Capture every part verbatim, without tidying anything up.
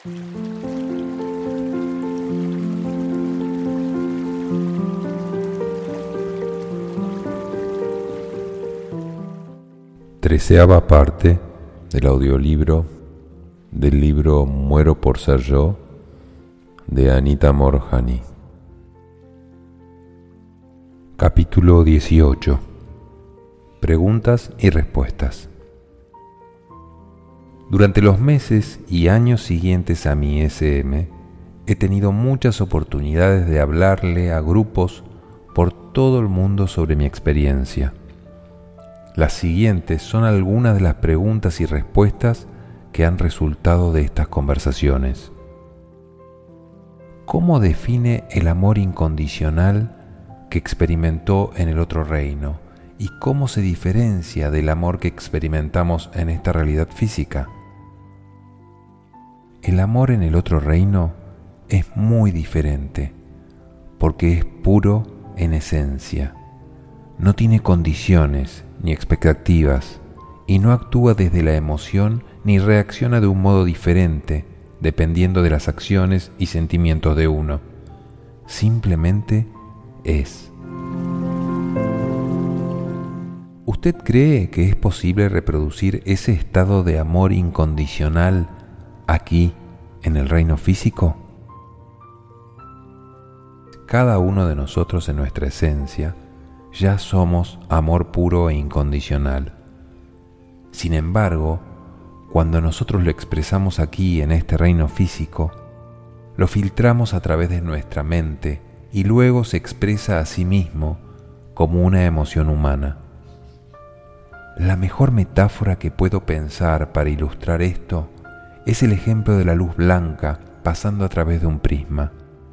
Treceava parte del audiolibro del libro Muero por ser yo de Anita Moorjani. Capítulo dieciocho. Preguntas y respuestas. Durante los meses y años siguientes a mi ese eme, he tenido muchas oportunidades de hablarle a grupos por todo el mundo sobre mi experiencia. Las siguientes son algunas de las preguntas y respuestas que han resultado de estas conversaciones. ¿Cómo define el amor incondicional que experimentó en el otro reino y cómo se diferencia del amor que experimentamos en esta realidad física? El amor en el otro reino es muy diferente porque es puro en esencia. No tiene condiciones ni expectativas y no actúa desde la emoción ni reacciona de un modo diferente dependiendo de las acciones y sentimientos de uno. Simplemente es. ¿Usted cree que es posible reproducir ese estado de amor incondicional aquí, en el reino físico? Cada uno de nosotros en nuestra esencia ya somos amor puro e incondicional. Sin embargo, cuando nosotros lo expresamos aquí en este reino físico, lo filtramos a través de nuestra mente y luego se expresa a sí mismo como una emoción humana. La mejor metáfora que puedo pensar para ilustrar esto es el ejemplo de la luz blanca pasando a través de un prisma.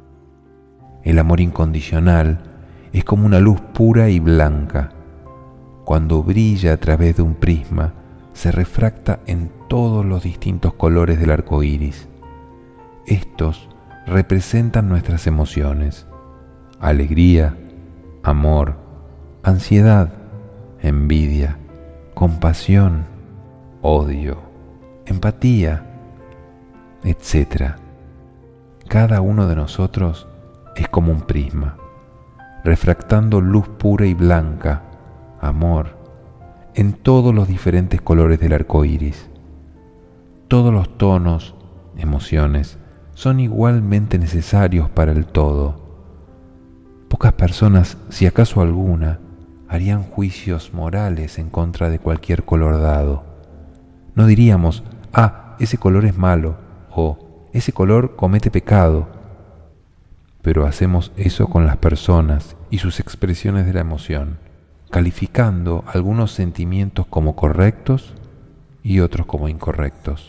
El amor incondicional es como una luz pura y blanca. Cuando brilla a través de un prisma, se refracta en todos los distintos colores del arco iris. Estos representan nuestras emociones: alegría, amor, ansiedad, envidia, compasión, odio, empatía, etcétera. Cada uno de nosotros es como un prisma, refractando luz pura y blanca, amor, en todos los diferentes colores del arco iris. Todos los tonos, emociones, son igualmente necesarios para el todo. Pocas personas, si acaso alguna, harían juicios morales en contra de cualquier color dado. No diríamos, ah, ese color es malo, o ese color comete pecado. Pero hacemos eso con las personas y sus expresiones de la emoción, calificando algunos sentimientos como correctos y otros como incorrectos.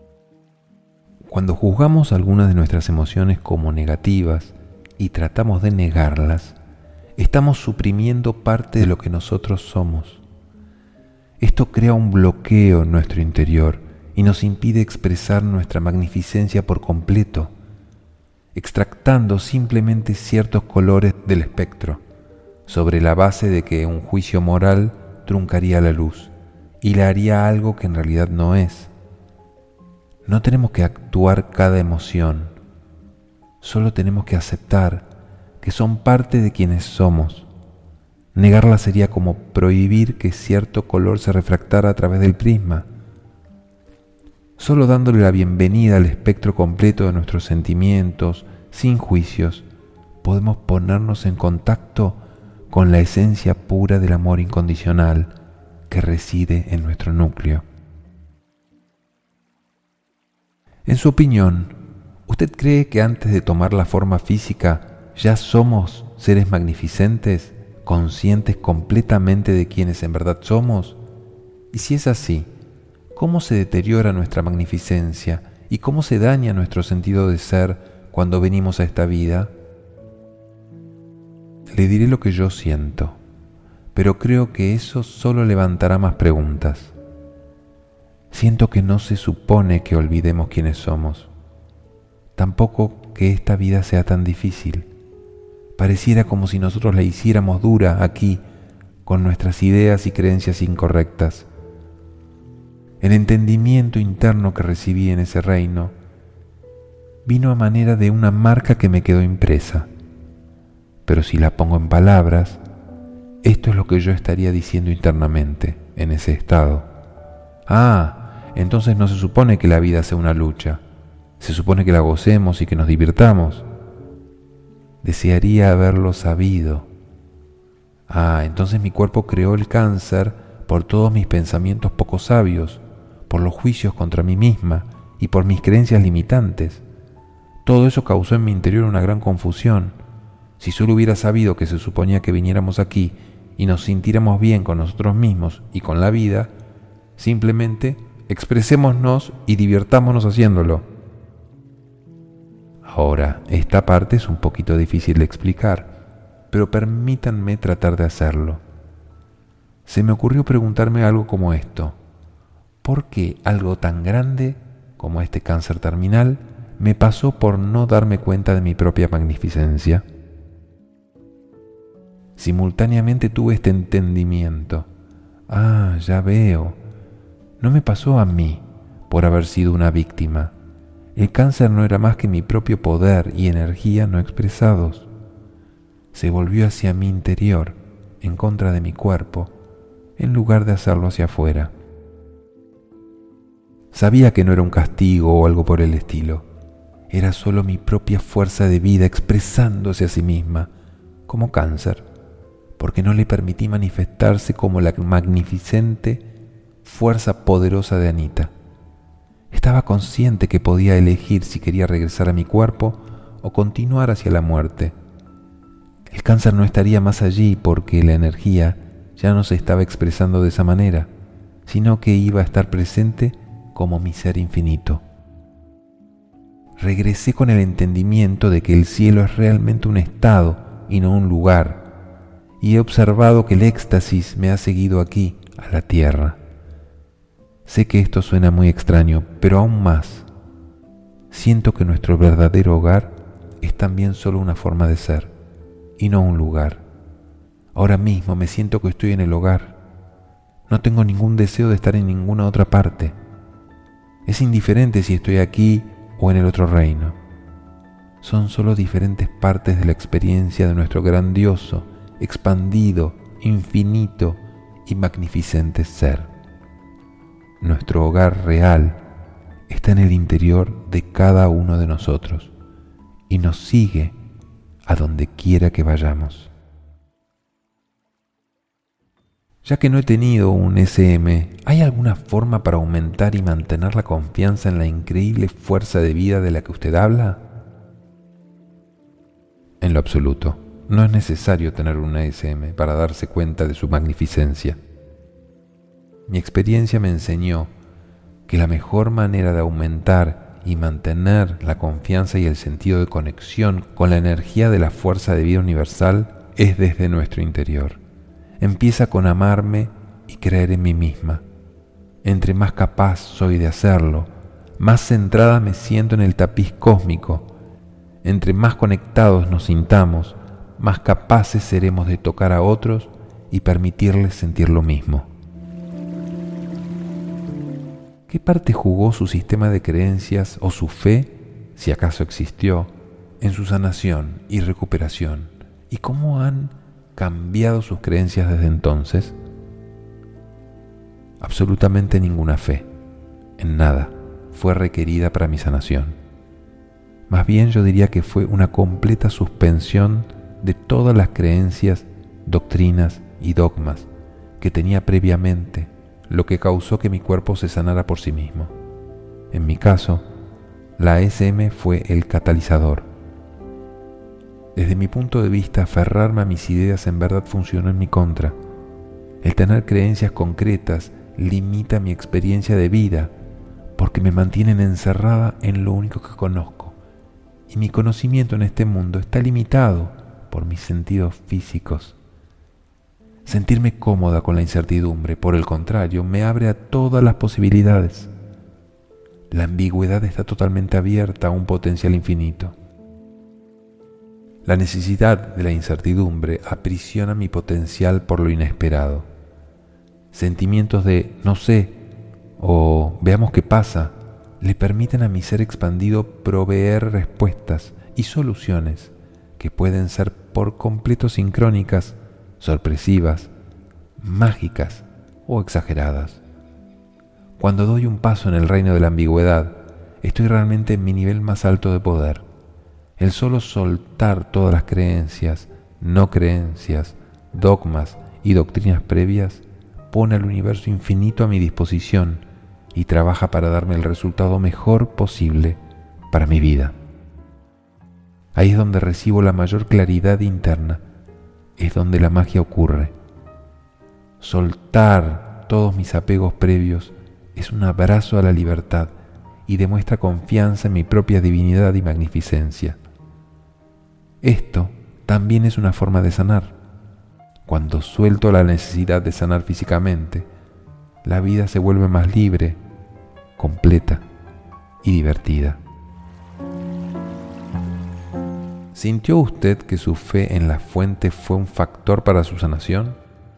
Cuando juzgamos algunas de nuestras emociones como negativas y tratamos de negarlas, estamos suprimiendo parte de lo que nosotros somos. Esto crea un bloqueo en nuestro interior y nos impide expresar nuestra magnificencia por completo, extractando simplemente ciertos colores del espectro, sobre la base de que un juicio moral truncaría la luz y le haría algo que en realidad no es. No tenemos que actuar cada emoción, solo tenemos que aceptar que son parte de quienes somos. Negarla sería como prohibir que cierto color se refractara a través del prisma. Solo dándole la bienvenida al espectro completo de nuestros sentimientos, sin juicios, podemos ponernos en contacto con la esencia pura del amor incondicional que reside en nuestro núcleo. En su opinión, ¿usted cree que antes de tomar la forma física ya somos seres magnificentes, conscientes completamente de quienes en verdad somos? Y si es así, ¿cómo se deteriora nuestra magnificencia y cómo se daña nuestro sentido de ser cuando venimos a esta vida? Le diré lo que yo siento, pero creo que eso solo levantará más preguntas. Siento que no se supone que olvidemos quiénes somos, tampoco que esta vida sea tan difícil. Pareciera como si nosotros la hiciéramos dura aquí, con nuestras ideas y creencias incorrectas. El entendimiento interno que recibí en ese reino vino a manera de una marca que me quedó impresa. Pero si la pongo en palabras, esto es lo que yo estaría diciendo internamente en ese estado. Ah, entonces no se supone que la vida sea una lucha. Se supone que la gocemos y que nos divirtamos. Desearía haberlo sabido. Ah, entonces mi cuerpo creó el cáncer por todos mis pensamientos poco sabios, por los juicios contra mí misma y por mis creencias limitantes. Todo eso causó en mi interior una gran confusión. Si solo hubiera sabido que se suponía que viniéramos aquí y nos sintiéramos bien con nosotros mismos y con la vida, simplemente expresémonos y divirtámonos haciéndolo. Ahora, esta parte es un poquito difícil de explicar, pero permítanme tratar de hacerlo. Se me ocurrió preguntarme algo como esto: ¿por qué algo tan grande como este cáncer terminal me pasó por no darme cuenta de mi propia magnificencia? Simultáneamente tuve este entendimiento. Ah, ya veo. No me pasó a mí por haber sido una víctima. El cáncer no era más que mi propio poder y energía no expresados. Se volvió hacia mi interior, en contra de mi cuerpo, en lugar de hacerlo hacia afuera. Sabía que no era un castigo o algo por el estilo. Era solo mi propia fuerza de vida expresándose a sí misma, como cáncer, porque no le permití manifestarse como la magnificente fuerza poderosa de Anita. Estaba consciente que podía elegir si quería regresar a mi cuerpo o continuar hacia la muerte. El cáncer no estaría más allí porque la energía ya no se estaba expresando de esa manera, sino que iba a estar presente como mi ser infinito. Regresé con el entendimiento de que el cielo es realmente un estado y no un lugar, y he observado que el éxtasis me ha seguido aquí, a la tierra. Sé que esto suena muy extraño, pero aún más, siento que nuestro verdadero hogar es también solo una forma de ser, y no un lugar. Ahora mismo me siento que estoy en el hogar. No tengo ningún deseo de estar en ninguna otra parte. Es indiferente si estoy aquí o en el otro reino. Son solo diferentes partes de la experiencia de nuestro grandioso, expandido, infinito y magnificente ser. Nuestro hogar real está en el interior de cada uno de nosotros y nos sigue a donde quiera que vayamos. Ya que no he tenido un S M, ¿hay alguna forma para aumentar y mantener la confianza en la increíble fuerza de vida de la que usted habla? En lo absoluto, no es necesario tener un S M para darse cuenta de su magnificencia. Mi experiencia me enseñó que la mejor manera de aumentar y mantener la confianza y el sentido de conexión con la energía de la fuerza de vida universal es desde nuestro interior. Empieza con amarme y creer en mí misma. Entre más capaz soy de hacerlo, más centrada me siento en el tapiz cósmico. Entre más conectados nos sintamos, más capaces seremos de tocar a otros y permitirles sentir lo mismo. ¿Qué parte jugó su sistema de creencias o su fe, si acaso existió, en su sanación y recuperación? ¿Y cómo han cambiado sus creencias desde entonces? Absolutamente ninguna fe, en nada, fue requerida para mi sanación. Más bien yo diría que fue una completa suspensión de todas las creencias, doctrinas y dogmas que tenía previamente, lo que causó que mi cuerpo se sanara por sí mismo. En mi caso, la S M fue el catalizador. Desde mi punto de vista, aferrarme a mis ideas en verdad funcionó en mi contra. El tener creencias concretas limita mi experiencia de vida porque me mantienen encerrada en lo único que conozco, y mi conocimiento en este mundo está limitado por mis sentidos físicos. Sentirme cómoda con la incertidumbre, por el contrario, me abre a todas las posibilidades. La ambigüedad está totalmente abierta a un potencial infinito. La necesidad de la incertidumbre aprisiona mi potencial por lo inesperado. Sentimientos de no sé o veamos qué pasa le permiten a mi ser expandido proveer respuestas y soluciones que pueden ser por completo sincrónicas, sorpresivas, mágicas o exageradas. Cuando doy un paso en el reino de la ambigüedad, estoy realmente en mi nivel más alto de poder. El solo soltar todas las creencias, no creencias, dogmas y doctrinas previas pone al universo infinito a mi disposición y trabaja para darme el resultado mejor posible para mi vida. Ahí es donde recibo la mayor claridad interna, es donde la magia ocurre. Soltar todos mis apegos previos es un abrazo a la libertad y demuestra confianza en mi propia divinidad y magnificencia. Esto también es una forma de sanar. Cuando suelto la necesidad de sanar físicamente, la vida se vuelve más libre, completa y divertida. ¿Sintió usted que su fe en la fuente fue un factor para su sanación?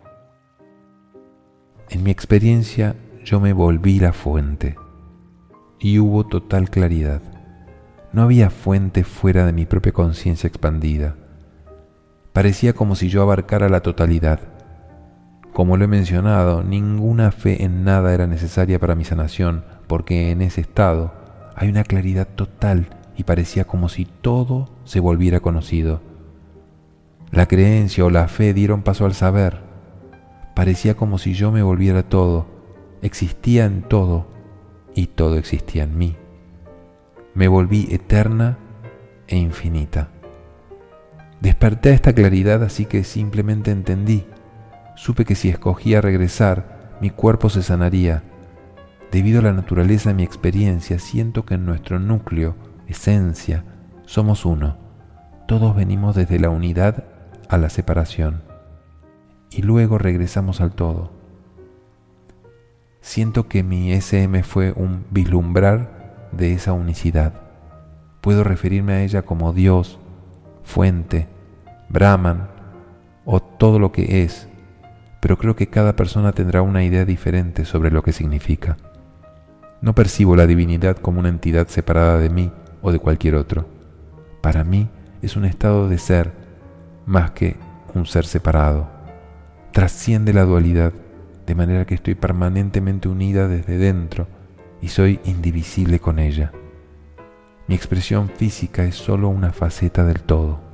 En mi experiencia, yo me volví la fuente y hubo total claridad. No había fuente fuera de mi propia conciencia expandida. Parecía como si yo abarcara la totalidad. Como lo he mencionado, ninguna fe en nada era necesaria para mi sanación, porque en ese estado hay una claridad total y parecía como si todo se volviera conocido. La creencia o la fe dieron paso al saber. Parecía como si yo me volviera todo, existía en todo y todo existía en mí. Me volví eterna e infinita. Desperté a esta claridad, así que simplemente entendí. Supe que si escogía regresar, mi cuerpo se sanaría. Debido a la naturaleza de mi experiencia, siento que en nuestro núcleo, esencia, somos uno. Todos venimos desde la unidad a la separación y luego regresamos al todo. Siento que mi ese eme fue un vislumbrar de esa unicidad. Puedo referirme a ella como Dios, fuente, Brahman o todo lo que es, pero creo que cada persona tendrá una idea diferente sobre lo que significa. No percibo la divinidad como una entidad separada de mí o de cualquier otro. Para mí es un estado de ser más que un ser separado. Trasciende la dualidad, de manera que estoy permanentemente unida desde dentro y soy indivisible con ella. Mi expresión física es solo una faceta del todo.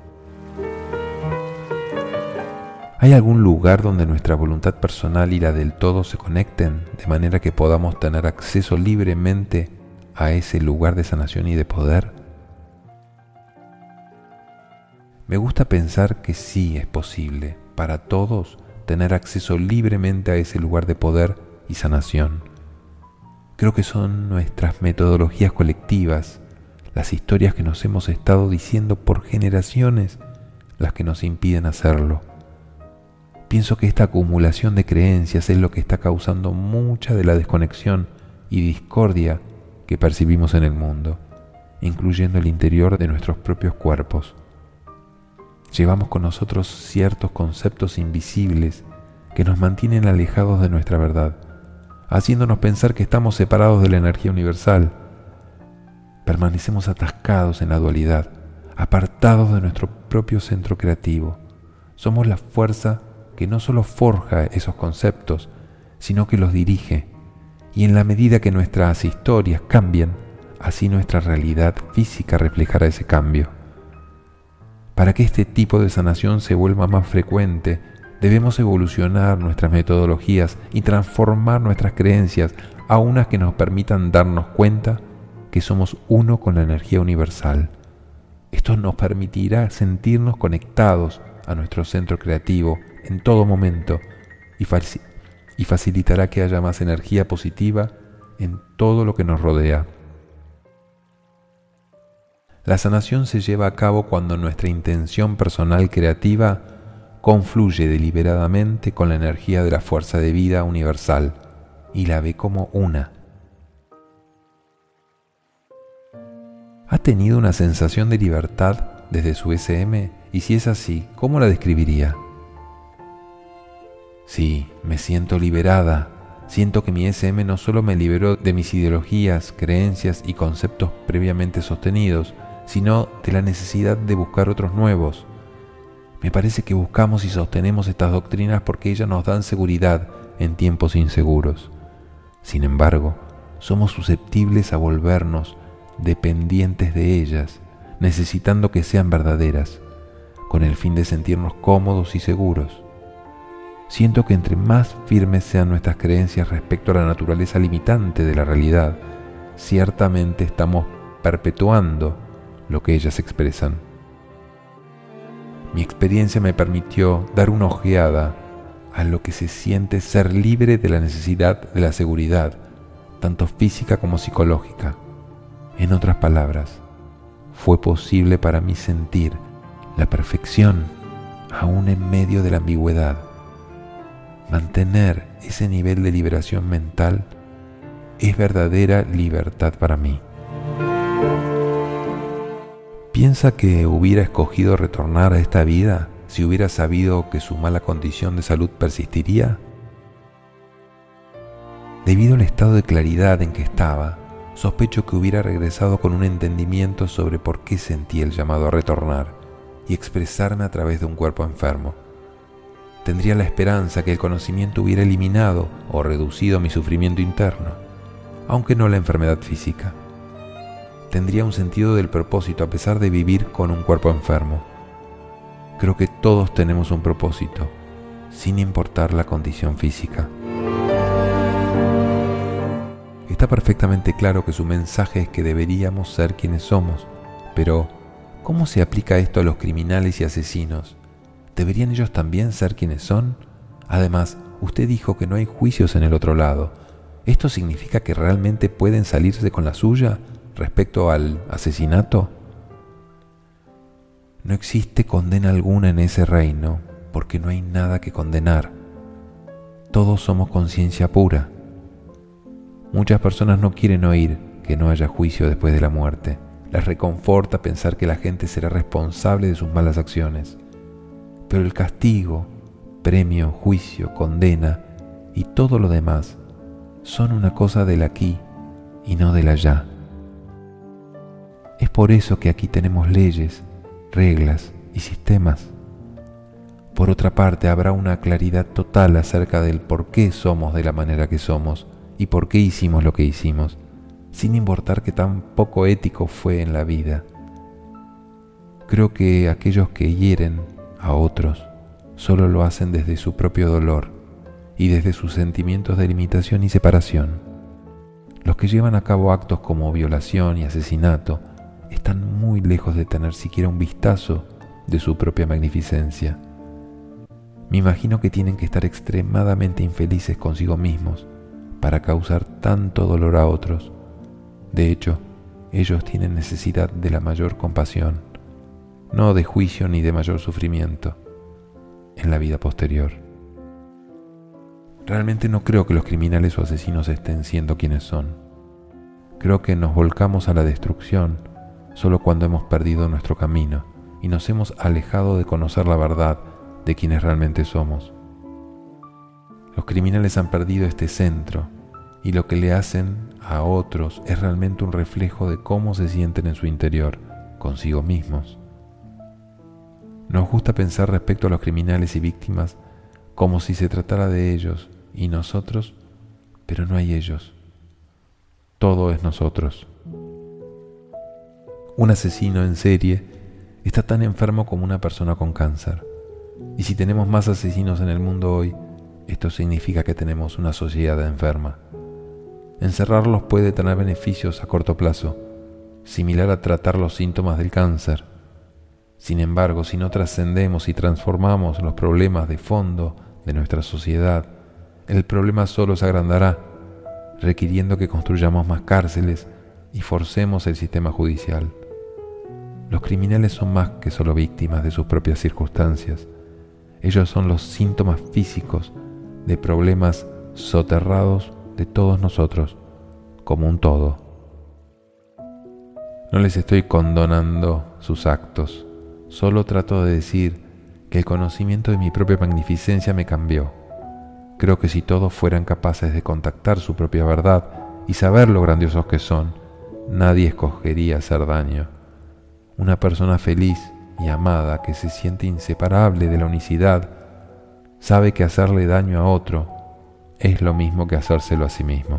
¿Hay algún lugar donde nuestra voluntad personal y la del todo se conecten de manera que podamos tener acceso libremente a ese lugar de sanación y de poder? Me gusta pensar que sí es posible para todos tener acceso libremente a ese lugar de poder y sanación. Creo que son nuestras metodologías colectivas, las historias que nos hemos estado diciendo por generaciones, las que nos impiden hacerlo. Pienso que esta acumulación de creencias es lo que está causando mucha de la desconexión y discordia que percibimos en el mundo, incluyendo el interior de nuestros propios cuerpos. Llevamos con nosotros ciertos conceptos invisibles que nos mantienen alejados de nuestra verdad, haciéndonos pensar que estamos separados de la energía universal. Permanecemos atascados en la dualidad, apartados de nuestro propio centro creativo. Somos la fuerza que no solo forja esos conceptos, sino que los dirige, y en la medida que nuestras historias cambian, así nuestra realidad física reflejará ese cambio. Para que este tipo de sanación se vuelva más frecuente, debemos evolucionar nuestras metodologías y transformar nuestras creencias a unas que nos permitan darnos cuenta que somos uno con la energía universal. Esto nos permitirá sentirnos conectados a nuestro centro creativo en todo momento y, faci- y facilitará que haya más energía positiva en todo lo que nos rodea. La sanación se lleva a cabo cuando nuestra intención personal creativa confluye deliberadamente con la energía de la fuerza de vida universal y la ve como una. ¿Ha tenido una sensación de libertad desde su ese eme? Y si es así, ¿cómo la describiría? Sí, me siento liberada, Siento que mi ese eme no solo me liberó de mis ideologías, creencias y conceptos previamente sostenidos, sino de la necesidad de buscar otros nuevos. Me parece que buscamos y sostenemos estas doctrinas porque ellas nos dan seguridad en tiempos inseguros. Sin embargo, somos susceptibles a volvernos dependientes de ellas, necesitando que sean verdaderas, con el fin de sentirnos cómodos y seguros. Siento que entre más firmes sean nuestras creencias respecto a la naturaleza limitante de la realidad, ciertamente estamos perpetuando lo que ellas expresan. Mi experiencia me permitió dar una ojeada a lo que se siente ser libre de la necesidad de la seguridad, tanto física como psicológica. En otras palabras, fue posible para mí sentir la perfección aún en medio de la ambigüedad. Mantener ese nivel de liberación mental es verdadera libertad para mí. ¿Piensa que hubiera escogido retornar a esta vida si hubiera sabido que su mala condición de salud persistiría? Debido al estado de claridad en que estaba, sospecho que hubiera regresado con un entendimiento sobre por qué sentí el llamado a retornar y expresarme a través de un cuerpo enfermo. Tendría la esperanza que el conocimiento hubiera eliminado o reducido mi sufrimiento interno, aunque no la enfermedad física. Tendría un sentido del propósito a pesar de vivir con un cuerpo enfermo. Creo que todos tenemos un propósito, sin importar la condición física. Está perfectamente claro que su mensaje es que deberíamos ser quienes somos, pero ¿cómo se aplica esto a los criminales y asesinos? ¿Deberían ellos también ser quienes son? Además, usted dijo que no hay juicios en el otro lado. ¿Esto significa que realmente pueden salirse con la suya respecto al asesinato? No existe condena alguna en ese reino, porque no hay nada que condenar. Todos somos conciencia pura. Muchas personas no quieren oír que no haya juicio después de la muerte. Les reconforta pensar que la gente será responsable de sus malas acciones. Pero el castigo, premio, juicio, condena y todo lo demás son una cosa del aquí y no del allá. Es por eso que aquí tenemos leyes, reglas y sistemas. Por otra parte, habrá una claridad total acerca del por qué somos de la manera que somos y por qué hicimos lo que hicimos, sin importar qué tan poco ético fue en la vida. Creo que aquellos que hieren a otros solo lo hacen desde su propio dolor y desde sus sentimientos de limitación y separación. Los que llevan a cabo actos como violación y asesinato están muy lejos de tener siquiera un vistazo de su propia magnificencia. Me imagino que tienen que estar extremadamente infelices consigo mismos para causar tanto dolor a otros. De hecho, ellos tienen necesidad de la mayor compasión, no de juicio ni de mayor sufrimiento en la vida posterior. Realmente no creo que los criminales o asesinos estén siendo quienes son. Creo que nos volcamos a la destrucción solo cuando hemos perdido nuestro camino y nos hemos alejado de conocer la verdad de quienes realmente somos. Los criminales han perdido este centro y lo que le hacen a otros es realmente un reflejo de cómo se sienten en su interior, consigo mismos. Nos gusta pensar respecto a los criminales y víctimas como si se tratara de ellos y nosotros, pero no hay ellos. Todo es nosotros. Un asesino en serie está tan enfermo como una persona con cáncer. Y si tenemos más asesinos en el mundo hoy, esto significa que tenemos una sociedad enferma. Encerrarlos puede tener beneficios a corto plazo, similar a tratar los síntomas del cáncer. Sin embargo, si no trascendemos y transformamos los problemas de fondo de nuestra sociedad, el problema solo se agrandará, requiriendo que construyamos más cárceles y forcemos el sistema judicial. Los criminales son más que solo víctimas de sus propias circunstancias. Ellos son los síntomas físicos de problemas soterrados de todos nosotros, como un todo. No les estoy condonando sus actos, solo trato de decir que el conocimiento de mi propia magnificencia me cambió. Creo que si todos fueran capaces de contactar su propia verdad y saber lo grandiosos que son, nadie escogería hacer daño. Una persona feliz y amada que se siente inseparable de la unicidad sabe que hacerle daño a otro es lo mismo que hacérselo a sí mismo.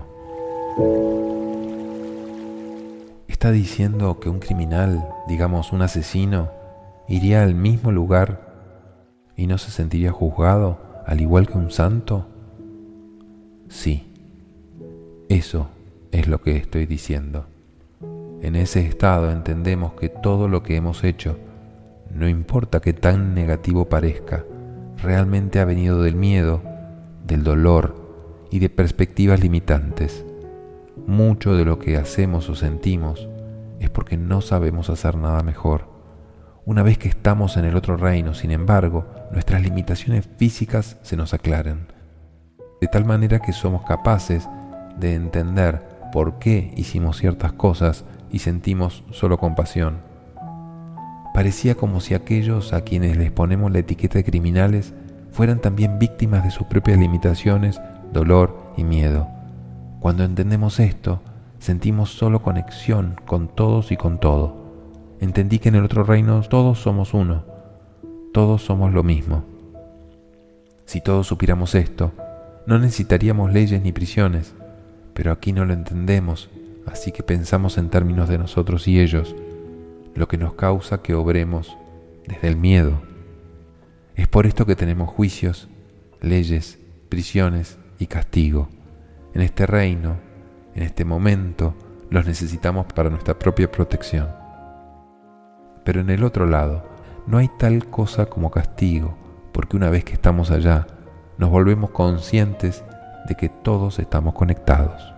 ¿Está diciendo que un criminal, digamos un asesino, iría al mismo lugar y no se sentiría juzgado al igual que un santo? Sí, eso es lo que estoy diciendo. En ese estado entendemos que todo lo que hemos hecho, no importa que tan negativo parezca, realmente ha venido del miedo, del dolor y de perspectivas limitantes. Mucho de lo que hacemos o sentimos es porque no sabemos hacer nada mejor. Una vez que estamos en el otro reino, sin embargo, nuestras limitaciones físicas se nos aclaran, de tal manera que somos capaces de entender por qué hicimos ciertas cosas y sentimos solo compasión. Parecía como si aquellos a quienes les ponemos la etiqueta de criminales fueran también víctimas de sus propias limitaciones, dolor y miedo. Cuando entendemos esto, sentimos solo conexión con todos y con todo. Entendí que en el otro reino todos somos uno, todos somos lo mismo. Si todos supiéramos esto, no necesitaríamos leyes ni prisiones, pero aquí no lo entendemos, así que pensamos en términos de nosotros y ellos, lo que nos causa que obremos desde el miedo. Es por esto que tenemos juicios, leyes, prisiones y castigo. En este reino, en este momento, los necesitamos para nuestra propia protección. Pero en el otro lado, no hay tal cosa como castigo, porque una vez que estamos allá, nos volvemos conscientes de que todos estamos conectados.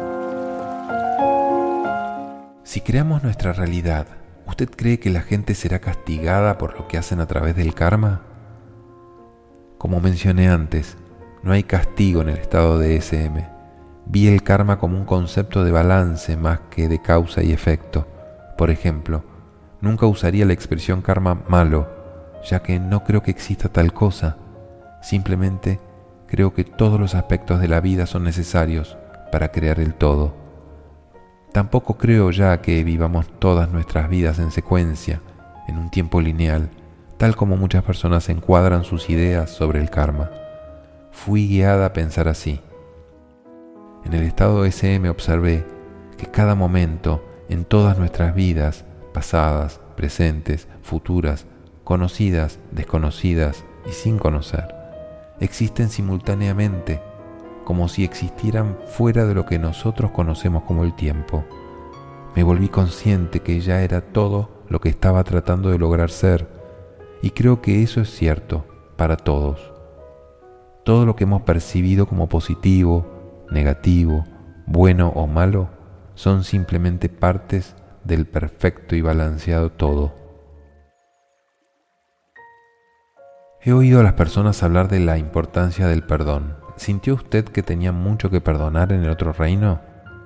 Si creamos nuestra realidad, ¿usted cree que la gente será castigada por lo que hacen a través del karma? Como mencioné antes, no hay castigo en el estado de ese eme. Vi el karma como un concepto de balance más que de causa y efecto. Por ejemplo, nunca usaría la expresión karma malo, ya que no creo que exista tal cosa. Simplemente creo que todos los aspectos de la vida son necesarios para crear el todo. Tampoco creo ya que vivamos todas nuestras vidas en secuencia, en un tiempo lineal, tal como muchas personas encuadran sus ideas sobre el karma. Fui guiada a pensar así. En el estado de ese eme observé que cada momento en todas nuestras vidas, pasadas, presentes, futuras, conocidas, desconocidas y sin conocer, existen simultáneamente, como si existieran fuera de lo que nosotros conocemos como el tiempo. Me volví consciente que ya era todo lo que estaba tratando de lograr ser, y creo que eso es cierto para todos. Todo lo que hemos percibido como positivo, negativo, bueno o malo, son simplemente partes del perfecto y balanceado todo. He oído a las personas hablar de la importancia del perdón. ¿Sintió usted que tenía mucho que perdonar en el otro reino?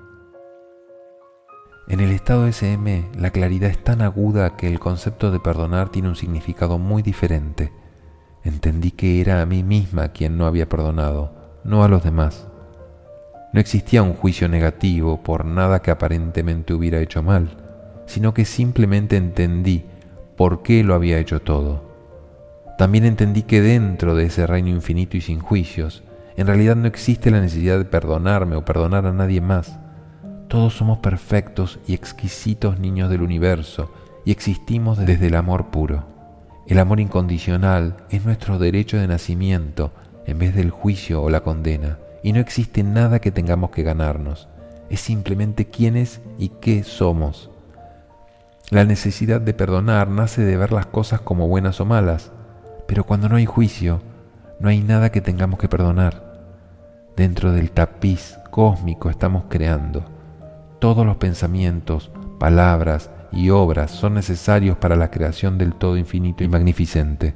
En el estado ese eme, la claridad es tan aguda que el concepto de perdonar tiene un significado muy diferente. Entendí que era a mí misma quien no había perdonado, no a los demás. No existía un juicio negativo por nada que aparentemente hubiera hecho mal, sino que simplemente entendí por qué lo había hecho todo. También entendí que dentro de ese reino infinito y sin juicios, en realidad no existe la necesidad de perdonarme o perdonar a nadie más. Todos somos perfectos y exquisitos niños del universo y existimos desde el amor puro. El amor incondicional es nuestro derecho de nacimiento en vez del juicio o la condena, y no existe nada que tengamos que ganarnos. Es simplemente quiénes y qué somos. La necesidad de perdonar nace de ver las cosas como buenas o malas, pero cuando no hay juicio, no hay nada que tengamos que perdonar. Dentro del tapiz cósmico estamos creando. Todos los pensamientos, palabras y obras son necesarios para la creación del todo infinito y magnificente.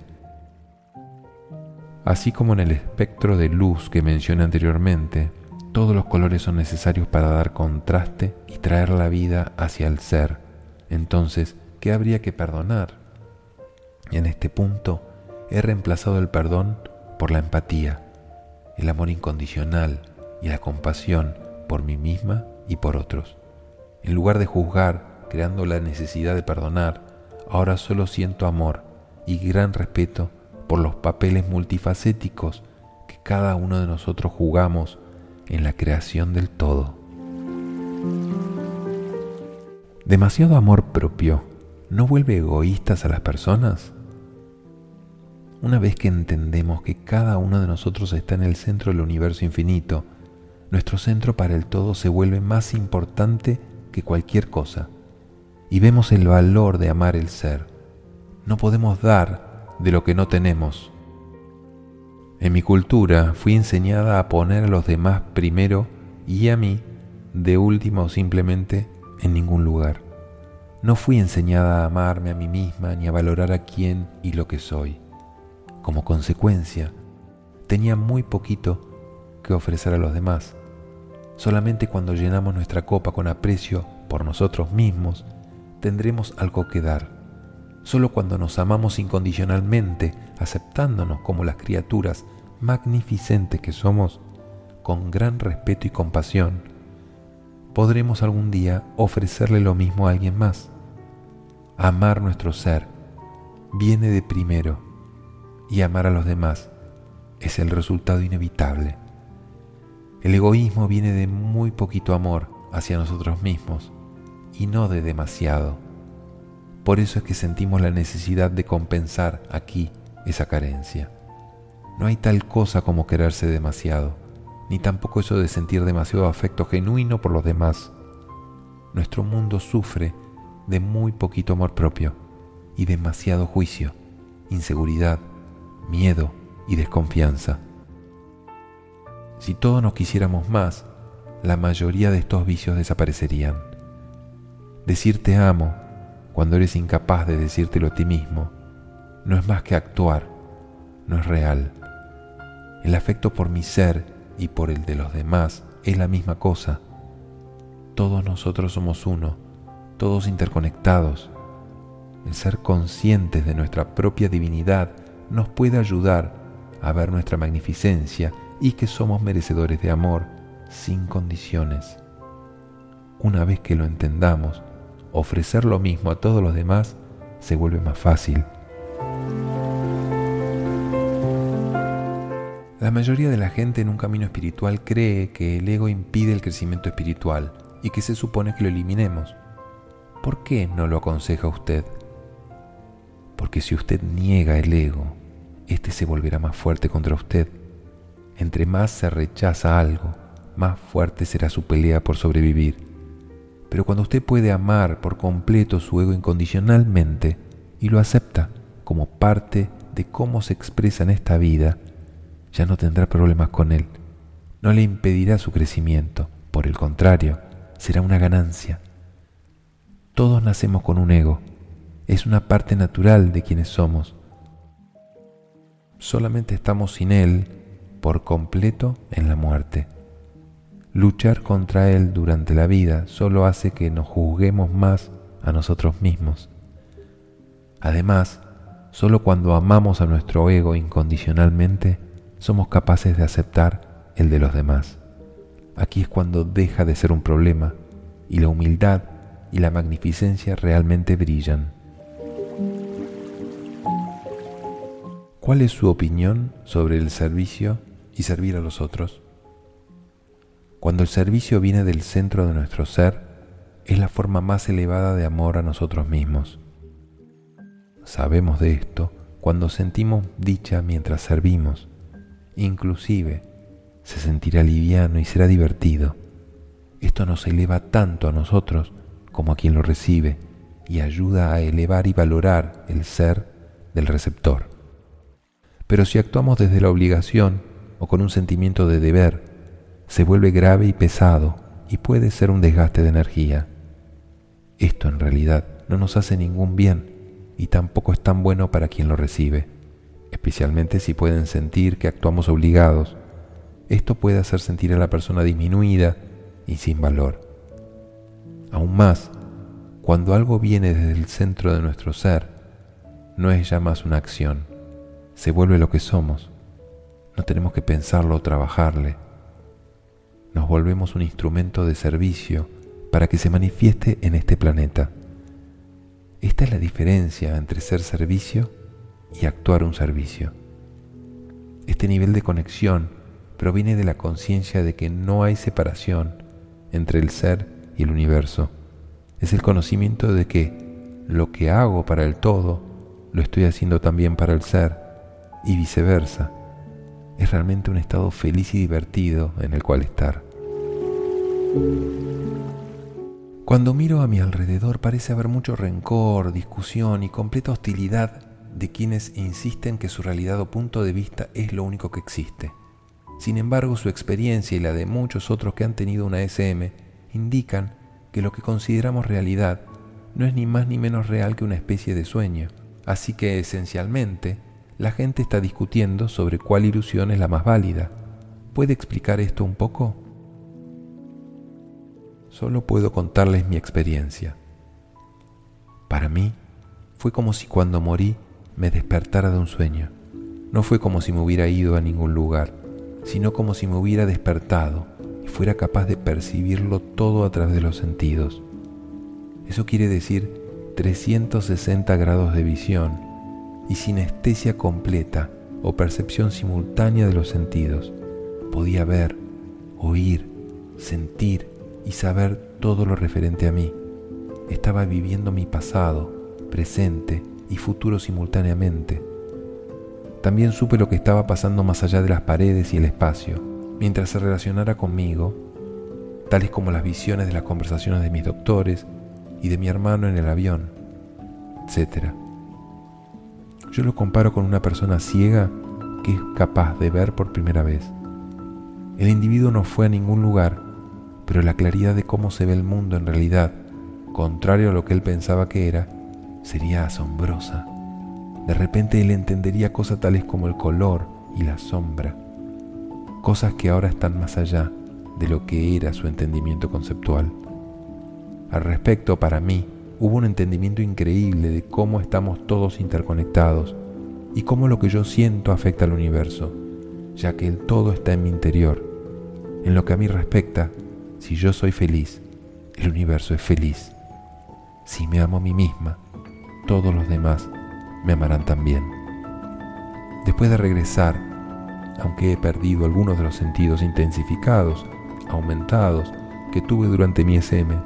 Así como en el espectro de luz que mencioné anteriormente, todos los colores son necesarios para dar contraste y traer la vida hacia el ser. Entonces, ¿qué habría que perdonar? En este punto, he reemplazado el perdón por la empatía. el amor incondicional y la compasión por mí misma y por otros. En lugar de juzgar, creando la necesidad de perdonar, ahora solo siento amor y gran respeto por los papeles multifacéticos que cada uno de nosotros jugamos en la creación del todo. ¿Demasiado amor propio no vuelve egoístas a las personas? Una vez que entendemos que cada uno de nosotros está en el centro del universo infinito, nuestro centro para el todo se vuelve más importante que cualquier cosa y vemos el valor de amar el ser. No podemos dar de lo que no tenemos. En mi cultura fui enseñada a poner a los demás primero y a mí de último o simplemente en ningún lugar. No fui enseñada a amarme a mí misma ni a valorar a quién y lo que soy. Como consecuencia, tenía muy poquito que ofrecer a los demás. Solamente cuando llenamos nuestra copa con aprecio por nosotros mismos, tendremos algo que dar. Solo cuando nos amamos incondicionalmente, aceptándonos como las criaturas magnificentes que somos, con gran respeto y compasión, podremos algún día ofrecerle lo mismo a alguien más. Amar nuestro ser viene de primero y amar a los demás es el resultado inevitable. El egoísmo viene de muy poquito amor hacia nosotros mismos y no de demasiado. Por eso es que sentimos la necesidad de compensar aquí esa carencia. No hay tal cosa como quererse demasiado, ni tampoco eso de sentir demasiado afecto genuino por los demás. Nuestro mundo sufre de muy poquito amor propio y demasiado juicio, inseguridad, miedo y desconfianza. Si todos nos quisiéramos más, la mayoría de estos vicios desaparecerían. Decir te amo cuando eres incapaz de decírtelo a ti mismo no es más que actuar, no es real. El afecto por mi ser y por el de los demás es la misma cosa. Todos nosotros somos uno, todos interconectados. El ser conscientes de nuestra propia divinidad nos puede ayudar a ver nuestra magnificencia y que somos merecedores de amor sin condiciones. Una vez que lo entendamos, ofrecer lo mismo a todos los demás se vuelve más fácil. La mayoría de la gente en un camino espiritual cree que el ego impide el crecimiento espiritual y que se supone que lo eliminemos. ¿Por qué no lo aconseja usted? Porque si usted niega el ego, este se volverá más fuerte contra usted. Entre más se rechaza algo, más fuerte será su pelea por sobrevivir. Pero cuando usted puede amar por completo su ego incondicionalmente y lo acepta como parte de cómo se expresa en esta vida, ya no tendrá problemas con él. No le impedirá su crecimiento. Por el contrario, será una ganancia. Todos nacemos con un ego. Es una parte natural de quienes somos. Solamente estamos sin él por completo en la muerte. Luchar contra él durante la vida solo hace que nos juzguemos más a nosotros mismos. Además, solo cuando amamos a nuestro ego incondicionalmente, somos capaces de aceptar el de los demás. Aquí es cuando deja de ser un problema y la humildad y la magnificencia realmente brillan. ¿Cuál es su opinión sobre el servicio y servir a los otros? Cuando el servicio viene del centro de nuestro ser, es la forma más elevada de amor a nosotros mismos. Sabemos de esto cuando sentimos dicha mientras servimos. Inclusive, se sentirá liviano y será divertido. Esto nos eleva tanto a nosotros como a quien lo recibe y ayuda a elevar y valorar el ser del receptor. Pero si actuamos desde la obligación o con un sentimiento de deber, se vuelve grave y pesado y puede ser un desgaste de energía. Esto en realidad no nos hace ningún bien y tampoco es tan bueno para quien lo recibe, especialmente si pueden sentir que actuamos obligados. Esto puede hacer sentir a la persona disminuida y sin valor. Aún más, cuando algo viene desde el centro de nuestro ser, no es ya más una acción, se vuelve lo que somos. No tenemos que pensarlo o trabajarle. Nos volvemos un instrumento de servicio para que se manifieste en este planeta. Esta es la diferencia entre ser servicio y actuar un servicio. Este nivel de conexión proviene de la conciencia de que no hay separación entre el ser y el universo. Es el conocimiento de que lo que hago para el todo, lo estoy haciendo también para el ser, y viceversa. Es realmente un estado feliz y divertido en el cual estar. Cuando miro a mi alrededor parece haber mucho rencor, discusión y completa hostilidad de quienes insisten que su realidad o punto de vista es lo único que existe. Sin embargo, su experiencia y la de muchos otros que han tenido una ese eme indican que lo que consideramos realidad no es ni más ni menos real que una especie de sueño. Así que, esencialmente, la gente está discutiendo sobre cuál ilusión es la más válida. ¿Puede explicar esto un poco? Solo puedo contarles mi experiencia. Para mí, fue como si cuando morí me despertara de un sueño. No fue como si me hubiera ido a ningún lugar, sino como si me hubiera despertado y fuera capaz de percibirlo todo a través de los sentidos. Eso quiere decir trescientos sesenta grados de visión y sinestesia completa o percepción simultánea de los sentidos. Podía ver, oír, sentir y saber todo lo referente a mí. Estaba viviendo mi pasado, presente y futuro simultáneamente. También supe lo que estaba pasando más allá de las paredes y el espacio, mientras se relacionara conmigo, tales como las visiones de las conversaciones de mis doctores y de mi hermano en el avión, etcétera. Yo lo comparo con una persona ciega que es capaz de ver por primera vez. El individuo no fue a ningún lugar, pero la claridad de cómo se ve el mundo en realidad, contrario a lo que él pensaba que era, sería asombrosa. De repente él entendería cosas tales como el color y la sombra, cosas que ahora están más allá de lo que era su entendimiento conceptual. Al respecto, para mí, hubo un entendimiento increíble de cómo estamos todos interconectados y cómo lo que yo siento afecta al universo, ya que el todo está en mi interior. En lo que a mí respecta, si yo soy feliz, el universo es feliz. Si me amo a mí misma, todos los demás me amarán también. Después de regresar, aunque he perdido algunos de los sentidos intensificados, aumentados, que tuve durante mi ese eme,